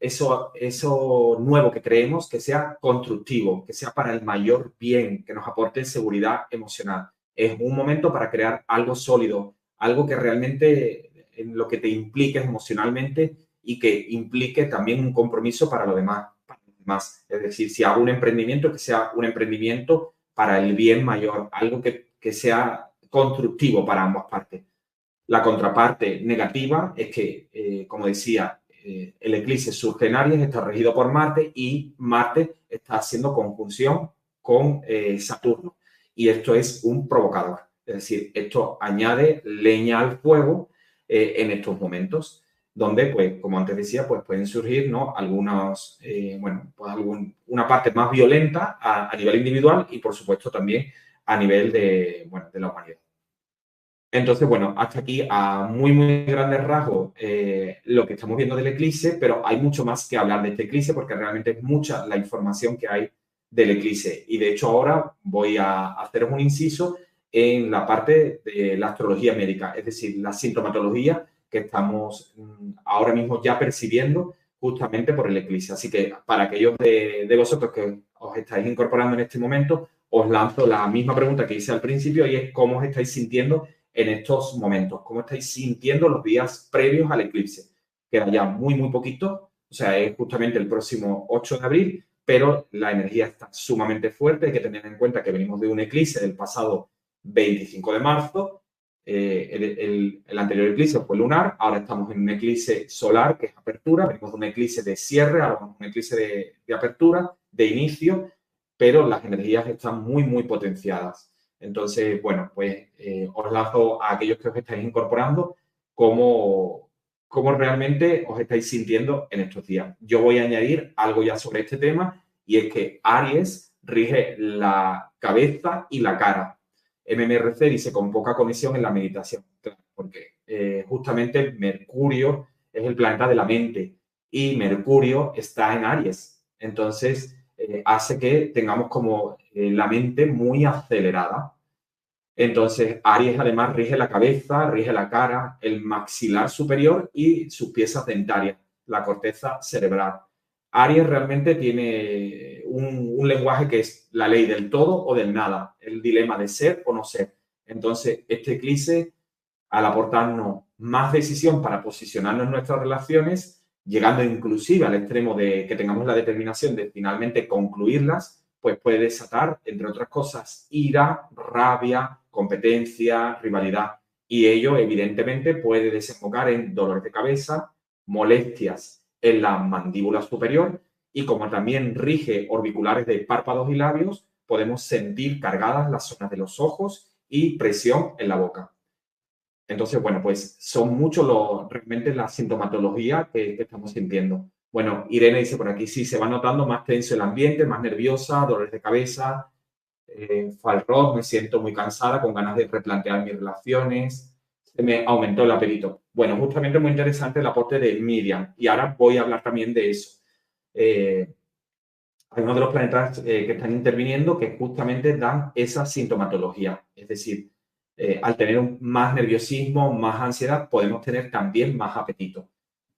eso nuevo que creemos que sea constructivo, que sea para el mayor bien, que nos aporte seguridad emocional. Es un momento para crear algo sólido, algo que realmente en lo que te impliques emocionalmente y que implique también un compromiso para lo demás, para los demás. Es decir, si hago un emprendimiento, que sea un emprendimiento para el bien mayor, algo que sea constructivo para ambas partes. La contraparte negativa es que, como decía, el eclipse surge en Aries, está regido por Marte y Marte está haciendo conjunción con Saturno. Y esto es un provocador. Es decir, esto añade leña al fuego en estos momentos, donde, pues, como antes decía, pues pueden surgir, ¿no?, algunos, bueno, pues una parte más violenta a nivel individual y, por supuesto, también a nivel de, bueno, de la humanidad. Entonces, bueno, hasta aquí a muy, muy grandes rasgos lo que estamos viendo del eclipse, pero hay mucho más que hablar de este eclipse porque realmente es mucha la información que hay del eclipse. Y de hecho ahora voy a haceros un inciso en la parte de la astrología médica, es decir, la sintomatología que estamos ahora mismo ya percibiendo justamente por el eclipse. Así que para aquellos de vosotros que os estáis incorporando en este momento, os lanzo la misma pregunta que hice al principio y es cómo os estáis sintiendo en estos momentos. ¿Cómo estáis sintiendo los días previos al eclipse? Queda ya muy, muy poquito, o sea, es justamente el próximo 8 de abril, pero la energía está sumamente fuerte. Hay que tener en cuenta que venimos de un eclipse del pasado 25 de marzo. El anterior eclipse fue lunar, ahora estamos en un eclipse solar, que es apertura, venimos de un eclipse de cierre, ahora vamos a un eclipse de apertura, de inicio, pero las energías están muy, muy potenciadas. Entonces, bueno, pues os lanzo a aquellos que os estáis incorporando cómo realmente os estáis sintiendo en estos días. Yo voy a añadir algo ya sobre este tema y es que Aries rige la cabeza y la cara. MMRC dice con poca conexión en la meditación, claro, porque justamente Mercurio es el planeta de la mente y Mercurio está en Aries. Entonces, hace que tengamos como la mente muy acelerada. Entonces, Aries además rige la cabeza, rige la cara, el maxilar superior y sus piezas dentarias, la corteza cerebral. Aries realmente tiene un lenguaje que es la ley del todo o del nada, el dilema de ser o no ser. Entonces, este eclipse, al aportarnos más decisión para posicionarnos en nuestras relaciones, llegando inclusive al extremo de que tengamos la determinación de finalmente concluirlas, pues puede desatar, entre otras cosas, ira, rabia, competencia, rivalidad. Y ello, evidentemente, puede desembocar en dolor de cabeza, molestias en la mandíbula superior y como también rige orbiculares de párpados y labios, podemos sentir cargadas las zonas de los ojos y presión en la boca. Entonces, bueno, pues son muchos realmente la sintomatología que estamos sintiendo. Bueno, Irene dice por aquí, sí, se va notando más tenso el ambiente, más nerviosa, dolores de cabeza, Falrod, me siento muy cansada, con ganas de replantear mis relaciones, se me aumentó el apetito. Bueno, justamente muy interesante el aporte de Miriam, y ahora voy a hablar también de eso. Hay uno de los planetas que están interviniendo que justamente dan esa sintomatología, es decir, al tener más nerviosismo, más ansiedad, podemos tener también más apetito.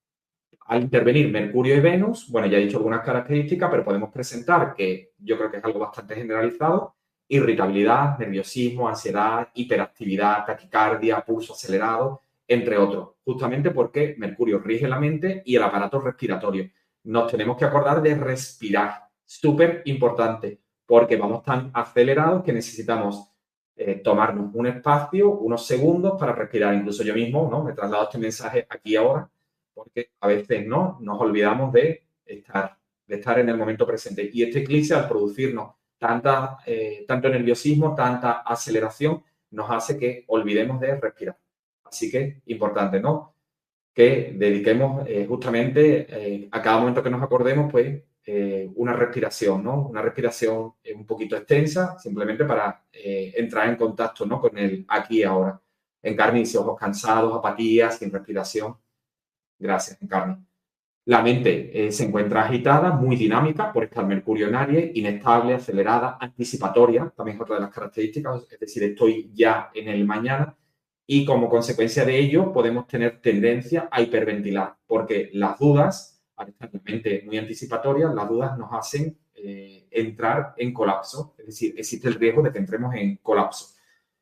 Al intervenir Mercurio y Venus, bueno, ya he dicho algunas características, pero podemos presentar que yo creo que es algo bastante generalizado, irritabilidad, nerviosismo, ansiedad, hiperactividad, taquicardia, pulso acelerado, entre otros, justamente porque Mercurio rige la mente y el aparato respiratorio. Nos tenemos que acordar de respirar, súper importante, porque vamos tan acelerados que necesitamos tomarnos un espacio, unos segundos para respirar. Incluso yo mismo, ¿no? Me traslado este mensaje aquí ahora, porque a veces no nos olvidamos de estar en el momento presente. Y este eclipse, al producirnos tanto nerviosismo, tanta aceleración, nos hace que olvidemos de respirar. Así que importante, ¿no? Que dediquemos justamente a cada momento que nos acordemos, pues, una respiración, ¿no? Una respiración un poquito extensa, simplemente para entrar en contacto, ¿no? Con el aquí y ahora. Encarni dice ojos cansados, apatía, sin respiración. Gracias, Encarni. La mente se encuentra agitada, muy dinámica por estar Mercurio en Aries, inestable, acelerada, anticipatoria, también es otra de las características, es decir, estoy ya en el mañana y como consecuencia de ello podemos tener tendencia a hiperventilar, porque las dudas, al estar la mente muy anticipatoria, las dudas nos hacen entrar en colapso, es decir, existe el riesgo de que entremos en colapso.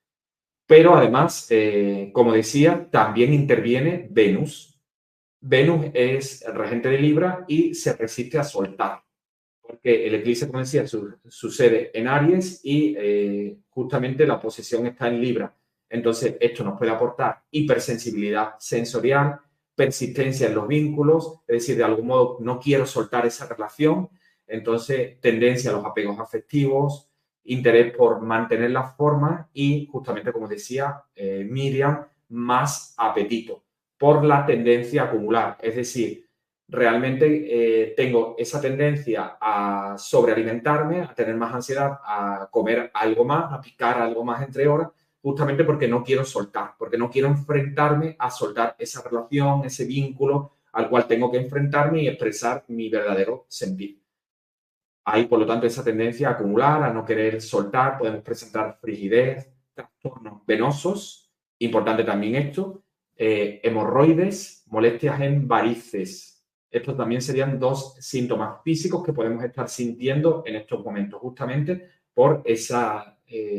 Pero además, como decía, también interviene Venus. Venus es el regente de Libra y se resiste a soltar, porque el eclipse, como decía, sucede en Aries y justamente la posición está en Libra. Entonces, esto nos puede aportar hipersensibilidad sensorial, persistencia en los vínculos, es decir, de algún modo no quiero soltar esa relación, entonces tendencia a los apegos afectivos, interés por mantener las formas y justamente, como decía Miriam, más apetito por la tendencia a acumular. Es decir, realmente tengo esa tendencia a sobrealimentarme, a tener más ansiedad, a comer algo más, a picar algo más entre horas, justamente porque no quiero soltar, porque no quiero enfrentarme a soltar esa relación, ese vínculo al cual tengo que enfrentarme y expresar mi verdadero sentir. Hay, por lo tanto, esa tendencia a acumular, a no querer soltar, podemos presentar frigidez, trastornos venosos, importante también esto, hemorroides, molestias en varices. Estos también serían dos síntomas físicos que podemos estar sintiendo en estos momentos, justamente por esa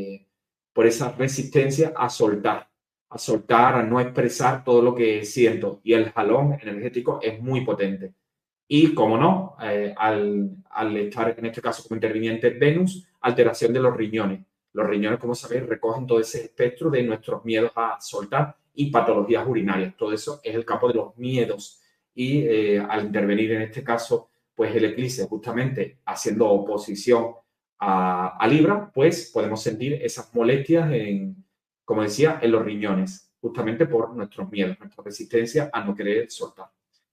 resistencia a soltar, a no expresar todo lo que siento. Y el jalón energético es muy potente. Y, como no, al estar en este caso como interviniente Venus, alteración de los riñones. Los riñones, como sabéis, recogen todo ese espectro de nuestros miedos a soltar y patologías urinarias. Todo eso es el campo de los miedos. Y al intervenir en este caso, pues el eclipse justamente haciendo oposición a Libra, pues podemos sentir esas molestias, como decía, en los riñones, justamente por nuestros miedos, nuestra resistencia a no querer soltar.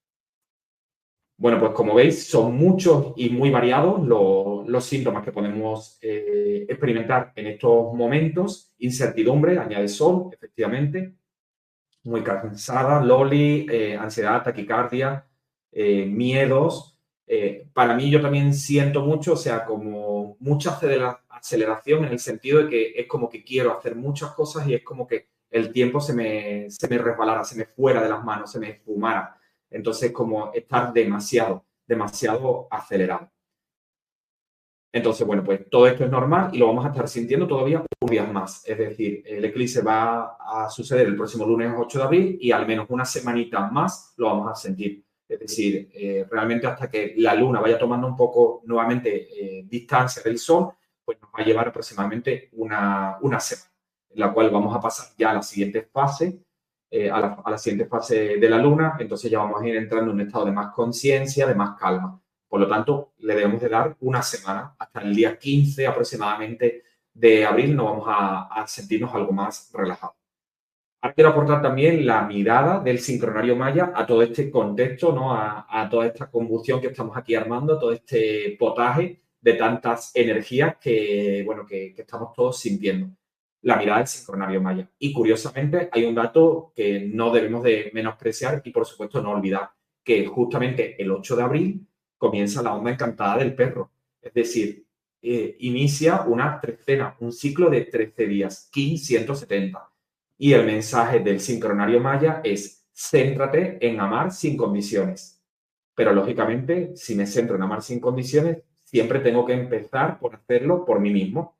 Bueno, pues como veis, son muchos y muy variados los síntomas que podemos experimentar en estos momentos. Incertidumbre, añade Sol, efectivamente. Muy cansada, Loli, ansiedad, taquicardia, miedos. Para mí yo también siento mucho, o sea, como mucha aceleración en el sentido de que es como que quiero hacer muchas cosas y es como que el tiempo se me resbalara, se me fuera de las manos, se me esfumara. Entonces, como estar demasiado acelerado. Entonces, bueno, pues todo esto es normal y lo vamos a estar sintiendo todavía unos días más. Es decir, el eclipse va a suceder el próximo lunes 8 de abril y al menos una semanita más lo vamos a sentir. Es decir, realmente hasta que la luna vaya tomando un poco nuevamente distancia del sol, pues nos va a llevar aproximadamente una semana, en la cual vamos a pasar ya a la siguiente fase a la siguiente fase de la luna, entonces ya vamos a ir entrando en un estado de más conciencia, de más calma. Por lo tanto, le debemos de dar una semana, hasta el día 15 aproximadamente de abril, nos vamos a sentirnos algo más relajados. Ahora quiero aportar también la mirada del sincronario maya a todo este contexto, ¿no? A toda esta combustión que estamos aquí armando, todo este potaje de tantas energías que, bueno, que estamos todos sintiendo. La mirada del sincronario maya. Y curiosamente hay un dato que no debemos de menospreciar y por supuesto no olvidar, que justamente el 8 de abril comienza la onda encantada del perro. Es decir, inicia una trecena, un ciclo de 13 días, Kin 170. Y el mensaje del sincronario maya es: céntrate en amar sin condiciones. Pero lógicamente, si me centro en amar sin condiciones, siempre tengo que empezar por hacerlo por mí mismo.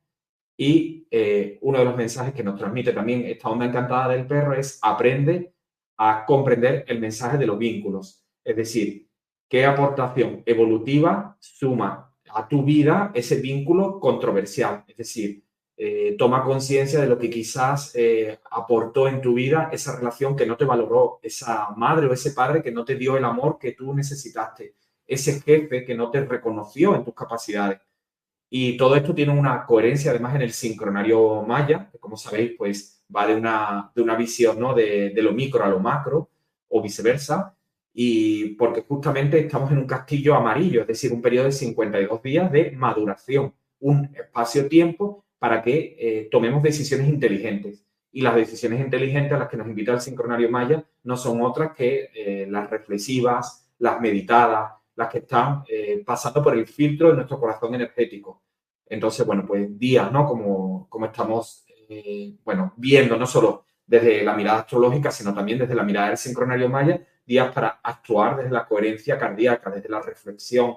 Y uno de los mensajes que nos transmite también esta onda encantada del perro es: aprende a comprender el mensaje de los vínculos. Es decir, qué aportación evolutiva suma a tu vida ese vínculo controversial. Es decir, toma conciencia de lo que quizás aportó en tu vida esa relación que no te valoró, esa madre o ese padre que no te dio el amor que tú necesitaste, ese jefe que no te reconoció en tus capacidades. Y todo esto tiene una coherencia además en el sincronario maya, que como sabéis, pues va de una visión, ¿no? de lo micro a lo macro o viceversa, y porque justamente estamos en un castillo amarillo, es decir, un periodo de 52 días de maduración, un espacio-tiempo para que tomemos decisiones inteligentes. Y las decisiones inteligentes a las que nos invita el sincronario maya no son otras que las reflexivas, las meditadas, las que están pasando por el filtro de nuestro corazón energético. Entonces, bueno, pues días, ¿no? Como estamos, bueno, viendo no solo desde la mirada astrológica, sino también desde la mirada del sincronario maya, días para actuar desde la coherencia cardíaca, desde la reflexión,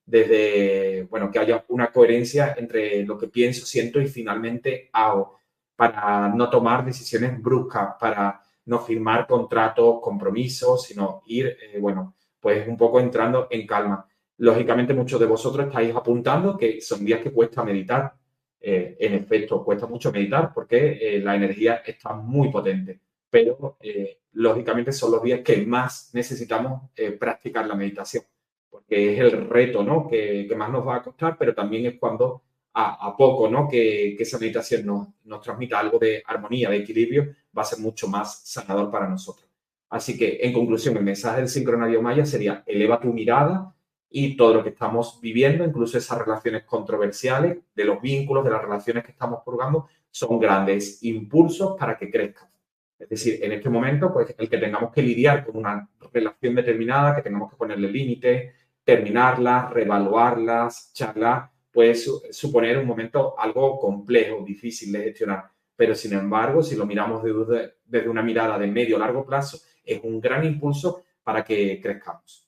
desde, bueno, que haya una coherencia entre lo que pienso, siento y finalmente hago, para no tomar decisiones bruscas, para no firmar contratos, compromisos, sino ir, bueno, pues un poco entrando en calma. Lógicamente, muchos de vosotros estáis apuntando que son días que cuesta meditar. En efecto, cuesta mucho meditar porque la energía está muy potente, pero lógicamente son los días que más necesitamos practicar la meditación, porque es el reto, ¿no? que más nos va a costar, pero también es cuando a poco, ¿no? que esa meditación nos transmita algo de armonía, de equilibrio, va a ser mucho más sanador para nosotros. Así que, en conclusión, el mensaje del sincronario maya sería: eleva tu mirada y todo lo que estamos viviendo, incluso esas relaciones controversiales, de los vínculos, de las relaciones que estamos purgando, son grandes impulsos para que crezcan. Es decir, en este momento, pues el que tengamos que lidiar con una relación determinada, que tengamos que ponerle límites, terminarlas, reevaluarlas, charlar, puede suponer un momento algo complejo, difícil de gestionar. Pero, sin embargo, si lo miramos desde una mirada de medio o largo plazo, es un gran impulso para que crezcamos.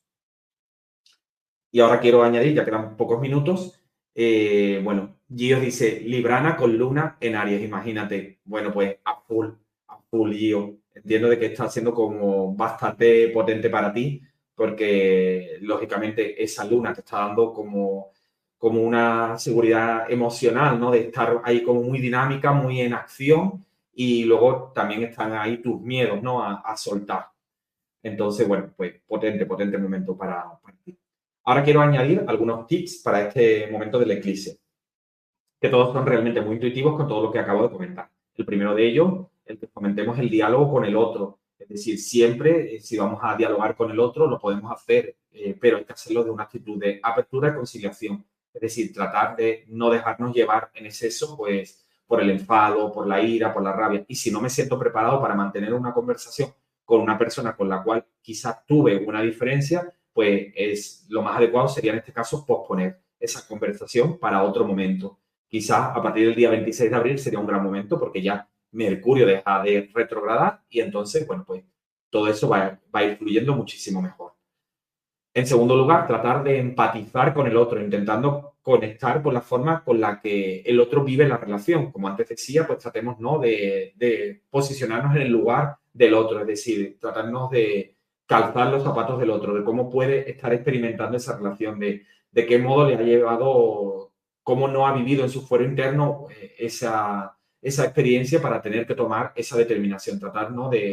Y ahora quiero añadir, ya quedan pocos minutos, bueno, Gio dice: Librana con luna en Aries, imagínate. Bueno, pues a full Gio. Entiendo de que está siendo como bastante potente para ti, porque lógicamente esa luna te está dando como una seguridad emocional, ¿no? De estar ahí como muy dinámica, muy en acción, y luego también están ahí tus miedos, ¿no? A soltar. Entonces, bueno, pues potente momento para ti. Ahora quiero añadir algunos tips para este momento del eclipse, que todos son realmente muy intuitivos con todo lo que acabo de comentar. El primero de ellos, el que comentemos el diálogo con el otro. Es decir, siempre, si vamos a dialogar con el otro, lo podemos hacer, pero hay que hacerlo de una actitud de apertura y conciliación. Es decir, tratar de no dejarnos llevar en exceso, pues, por el enfado, por la ira, por la rabia. Y si no me siento preparado para mantener una conversación con una persona con la cual quizás tuve una diferencia, pues es lo más adecuado sería en este caso posponer esa conversación para otro momento. Quizás a partir del día 26 de abril sería un gran momento, porque ya Mercurio deja de retrogradar y entonces, bueno, pues todo eso va a ir fluyendo muchísimo mejor. En segundo lugar, tratar de empatizar con el otro, intentando conectar con la forma con la que el otro vive la relación. Como antes decía, pues tratemos, ¿no? de posicionarnos en el lugar del otro, es decir, tratarnos de calzar los zapatos del otro, de cómo puede estar experimentando esa relación, de qué modo le ha llevado, cómo no ha vivido en su fuero interno esa experiencia para tener que tomar esa determinación, tratar, ¿no? de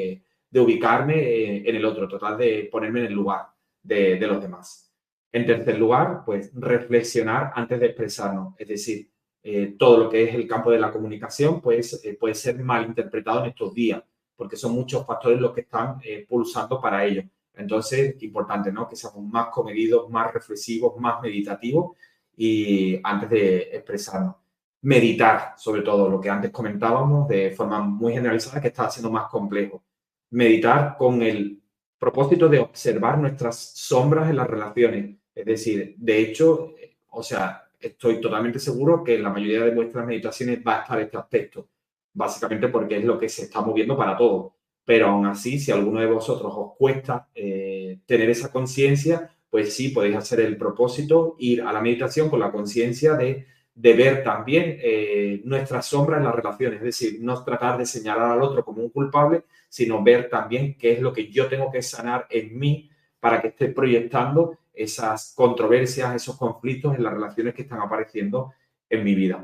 de ubicarme en el otro, tratar de ponerme en el lugar de los demás. En tercer lugar, pues reflexionar antes de expresarnos, es decir, todo lo que es el campo de la comunicación pues, puede ser malinterpretado en estos días, porque son muchos factores los que están pulsando para ello. Entonces, importante, ¿no? Que seamos más comedidos, más reflexivos, más meditativos y antes de expresarnos. Meditar, sobre todo, lo que antes comentábamos de forma muy generalizada, que está siendo más complejo. Meditar con el propósito de observar nuestras sombras en las relaciones. Es decir, de hecho, o sea, estoy totalmente seguro que en la mayoría de vuestras meditaciones va a estar este aspecto, básicamente porque es lo que se está moviendo para todos. Pero aún así, si a alguno de vosotros os cuesta tener esa conciencia, pues sí, podéis hacer el propósito, ir a la meditación con la conciencia de ver también nuestras sombras en las relaciones, es decir, no tratar de señalar al otro como un culpable, sino ver también qué es lo que yo tengo que sanar en mí para que esté proyectando esas controversias, esos conflictos en las relaciones que están apareciendo en mi vida.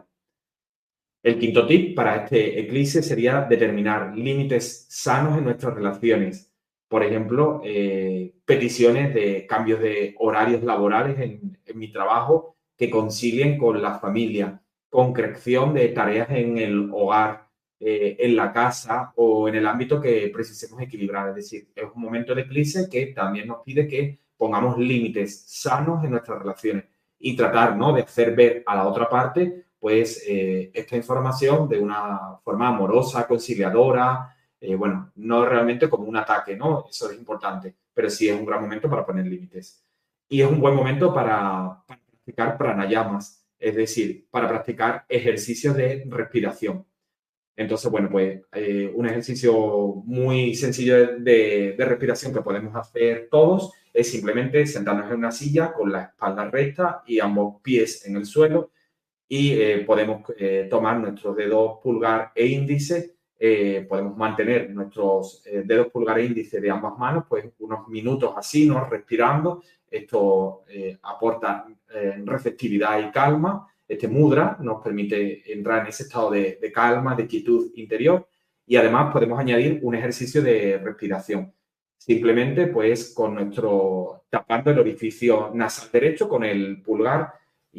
El quinto tip para este eclipse sería determinar límites sanos en nuestras relaciones. Por ejemplo, peticiones de cambios de horarios laborales en mi trabajo que concilien con la familia, concreción de tareas en el hogar, en la casa o en el ámbito que precisemos equilibrar. Es decir, es un momento de eclipse que también nos pide que pongamos límites sanos en nuestras relaciones y tratar, ¿no?, de hacer ver a la otra parte pues esta información de una forma amorosa, conciliadora, bueno, no realmente como un ataque, ¿no? Eso es importante, pero sí es un gran momento para poner límites. Y es un buen momento para practicar pranayamas, es decir, para practicar ejercicios de respiración. Entonces, bueno, pues un ejercicio muy sencillo de respiración que podemos hacer todos es simplemente sentarnos en una silla con la espalda recta y ambos pies en el suelo y podemos tomar nuestros dedos pulgar e índice, podemos mantener nuestros dedos pulgar e índice de ambas manos pues unos minutos así, ¿no?, respirando. Esto aporta receptividad y calma. Este mudra nos permite entrar en ese estado de calma, de quietud interior, y además podemos añadir un ejercicio de respiración. Simplemente pues con tapando el orificio nasal derecho con el pulgar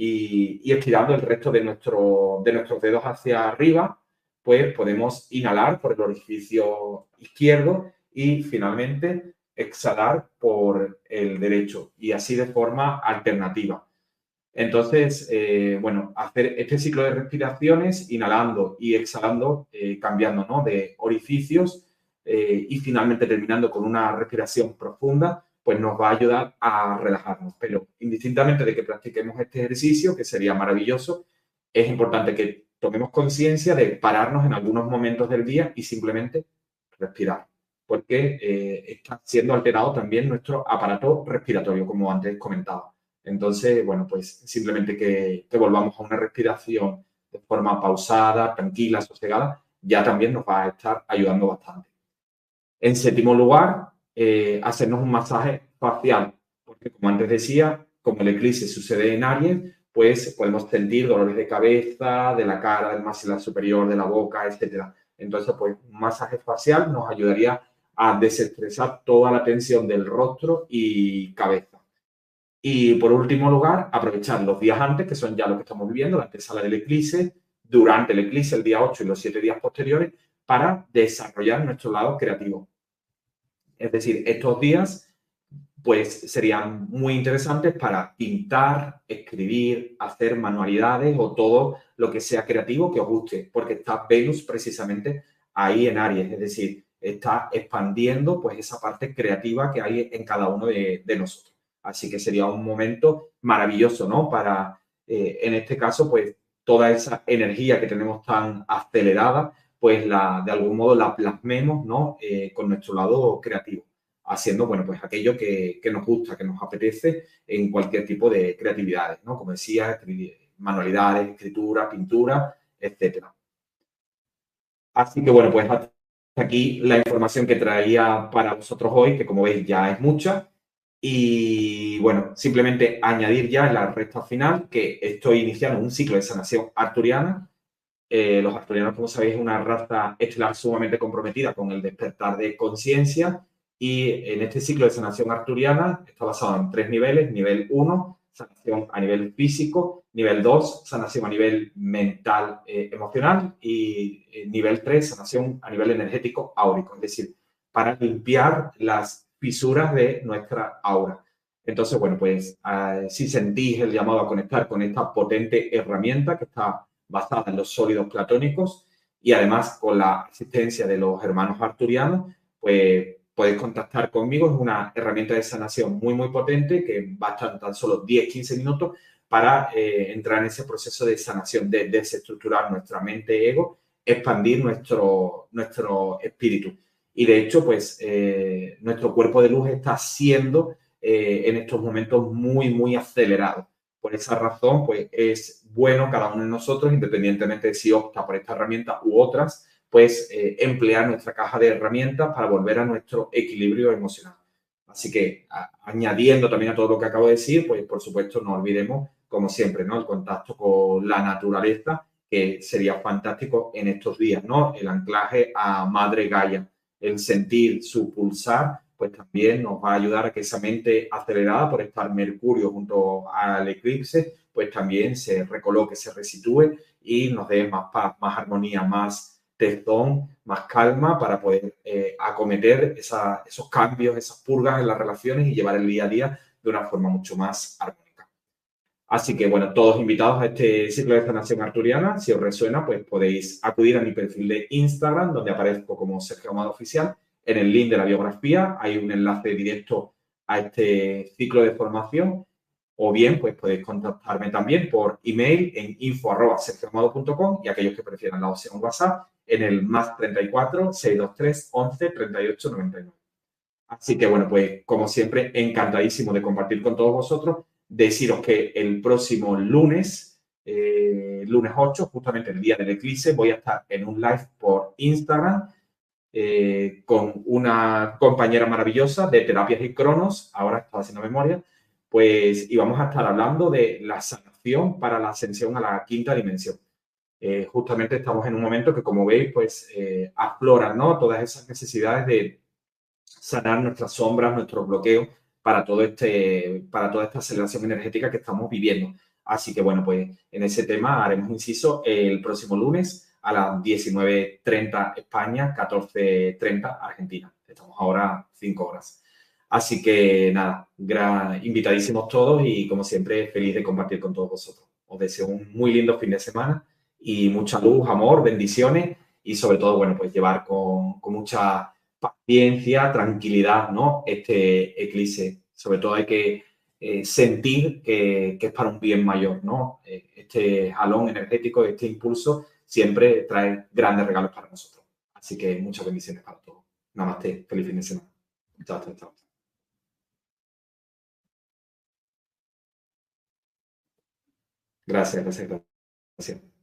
y estirando el resto de nuestros dedos hacia arriba, pues podemos inhalar por el orificio izquierdo y finalmente exhalar por el derecho y así de forma alternativa. Entonces, bueno, hacer este ciclo de respiraciones, inhalando y exhalando, cambiando, ¿no?, de orificios y finalmente terminando con una respiración profunda, pues nos va a ayudar a relajarnos. Pero indistintamente de que practiquemos este ejercicio, que sería maravilloso, es importante que tomemos conciencia de pararnos en algunos momentos del día y simplemente respirar, porque está siendo alterado también nuestro aparato respiratorio, como antes comentaba. Entonces, bueno, pues simplemente que volvamos a una respiración de forma pausada, tranquila, sosegada, ya también nos va a estar ayudando bastante. En séptimo lugar, hacernos un masaje facial, porque como antes decía, como el eclipse sucede en Aries, pues podemos sentir dolores de cabeza, de la cara, del maxilar superior, de la boca, etc. Entonces, pues un masaje facial nos ayudaría a desestresar toda la tensión del rostro y cabeza. Y por último lugar, aprovechar los días antes, que son ya los que estamos viviendo, la antesala del eclipse, durante el eclipse, el día 8 y los 7 días posteriores, para desarrollar nuestro lado creativo. Es decir, estos días pues serían muy interesantes para pintar, escribir, hacer manualidades o todo lo que sea creativo que os guste, porque está Venus precisamente ahí en Aries, es decir, está expandiendo pues esa parte creativa que hay en cada uno de nosotros. Así que sería un momento maravilloso, ¿no? Para, en este caso, pues toda esa energía que tenemos tan acelerada, pues de algún modo la plasmemos, ¿no? Con nuestro lado creativo, haciendo, bueno, pues aquello que nos gusta, que nos apetece en cualquier tipo de creatividades, ¿no? Como decía, manualidades, escritura, pintura, etcétera. Así que, bueno, pues hasta aquí la información que traía para vosotros hoy, que como veis ya es mucha. Y, bueno, simplemente añadir ya en la recta final que estoy iniciando un ciclo de sanación arturiana Los arturianos, como sabéis, es una raza estelar sumamente comprometida con el despertar de conciencia y en este ciclo de sanación arturiana está basado en 3 niveles. Nivel 1, sanación a nivel físico. Nivel 2, sanación a nivel mental, emocional. Y nivel 3, sanación a nivel energético áurico, es decir, para limpiar las fisuras de nuestra aura. Entonces, bueno, pues si sentís el llamado a conectar con esta potente herramienta que está basada en los sólidos platónicos y además con la asistencia de los hermanos arturianos, pues podéis contactar conmigo. Es una herramienta de sanación muy, muy potente que basta en tan solo 10-15 minutos para entrar en ese proceso de sanación, de desestructurar nuestra mente y ego, expandir nuestro espíritu. Y de hecho, pues nuestro cuerpo de luz está siendo en estos momentos muy, muy acelerado. Por esa razón, pues es bueno cada uno de nosotros, independientemente de si opta por esta herramienta u otras, pues emplear nuestra caja de herramientas para volver a nuestro equilibrio emocional. Así que añadiendo también a todo lo que acabo de decir, pues por supuesto no olvidemos, como siempre, ¿no? El contacto con la naturaleza, que sería fantástico en estos días, ¿no? El anclaje a Madre Gaia, el sentir su pulsar, pues también nos va a ayudar a que esa mente acelerada por estar Mercurio junto al eclipse, pues también se recoloque, se resitúe y nos dé más paz, más armonía, más tesón, más calma para poder acometer esos cambios, esas purgas en las relaciones y llevar el día a día de una forma mucho más armónica. Así que, bueno, todos invitados a este ciclo de sanación arturiana. Si os resuena, pues podéis acudir a mi perfil de Instagram, donde aparezco como Sergio Amado Oficial. En el link de la biografía hay un enlace directo a este ciclo de formación. O bien, pues podéis contactarme también por email en info@sergioamado.com y aquellos que prefieran la opción WhatsApp en el +34 623 11 38 99. Así que, bueno, pues como siempre, encantadísimo de compartir con todos vosotros. Deciros que el próximo lunes, lunes 8, justamente el día del eclipse, voy a estar en un live por Instagram con una compañera maravillosa de Terapias y Cronos, ahora estaba haciendo memoria, pues y vamos a estar hablando de la sanación para la ascensión a la quinta dimensión. Justamente estamos en un momento que, como veis, pues afloran, ¿no? Todas esas necesidades de sanar nuestras sombras, nuestros bloqueos para para toda esta aceleración energética que estamos viviendo. Así que, bueno, pues en ese tema haremos inciso el próximo lunes a las 19:30 España, 14:30 Argentina. Estamos ahora 5 horas. Así que nada, invitadísimos todos y como siempre feliz de compartir con todos vosotros. Os deseo un muy lindo fin de semana y mucha luz, amor, bendiciones y sobre todo, bueno, pues llevar con mucha paciencia, tranquilidad, ¿no? Este eclipse. Sobre todo hay que sentir que es para un bien mayor, ¿no? Este jalón energético, este impulso, siempre trae grandes regalos para nosotros. Así que muchas bendiciones para todos. Namaste. Feliz fin de semana. Chao, chao, chao. Gracias, gracias, gracias.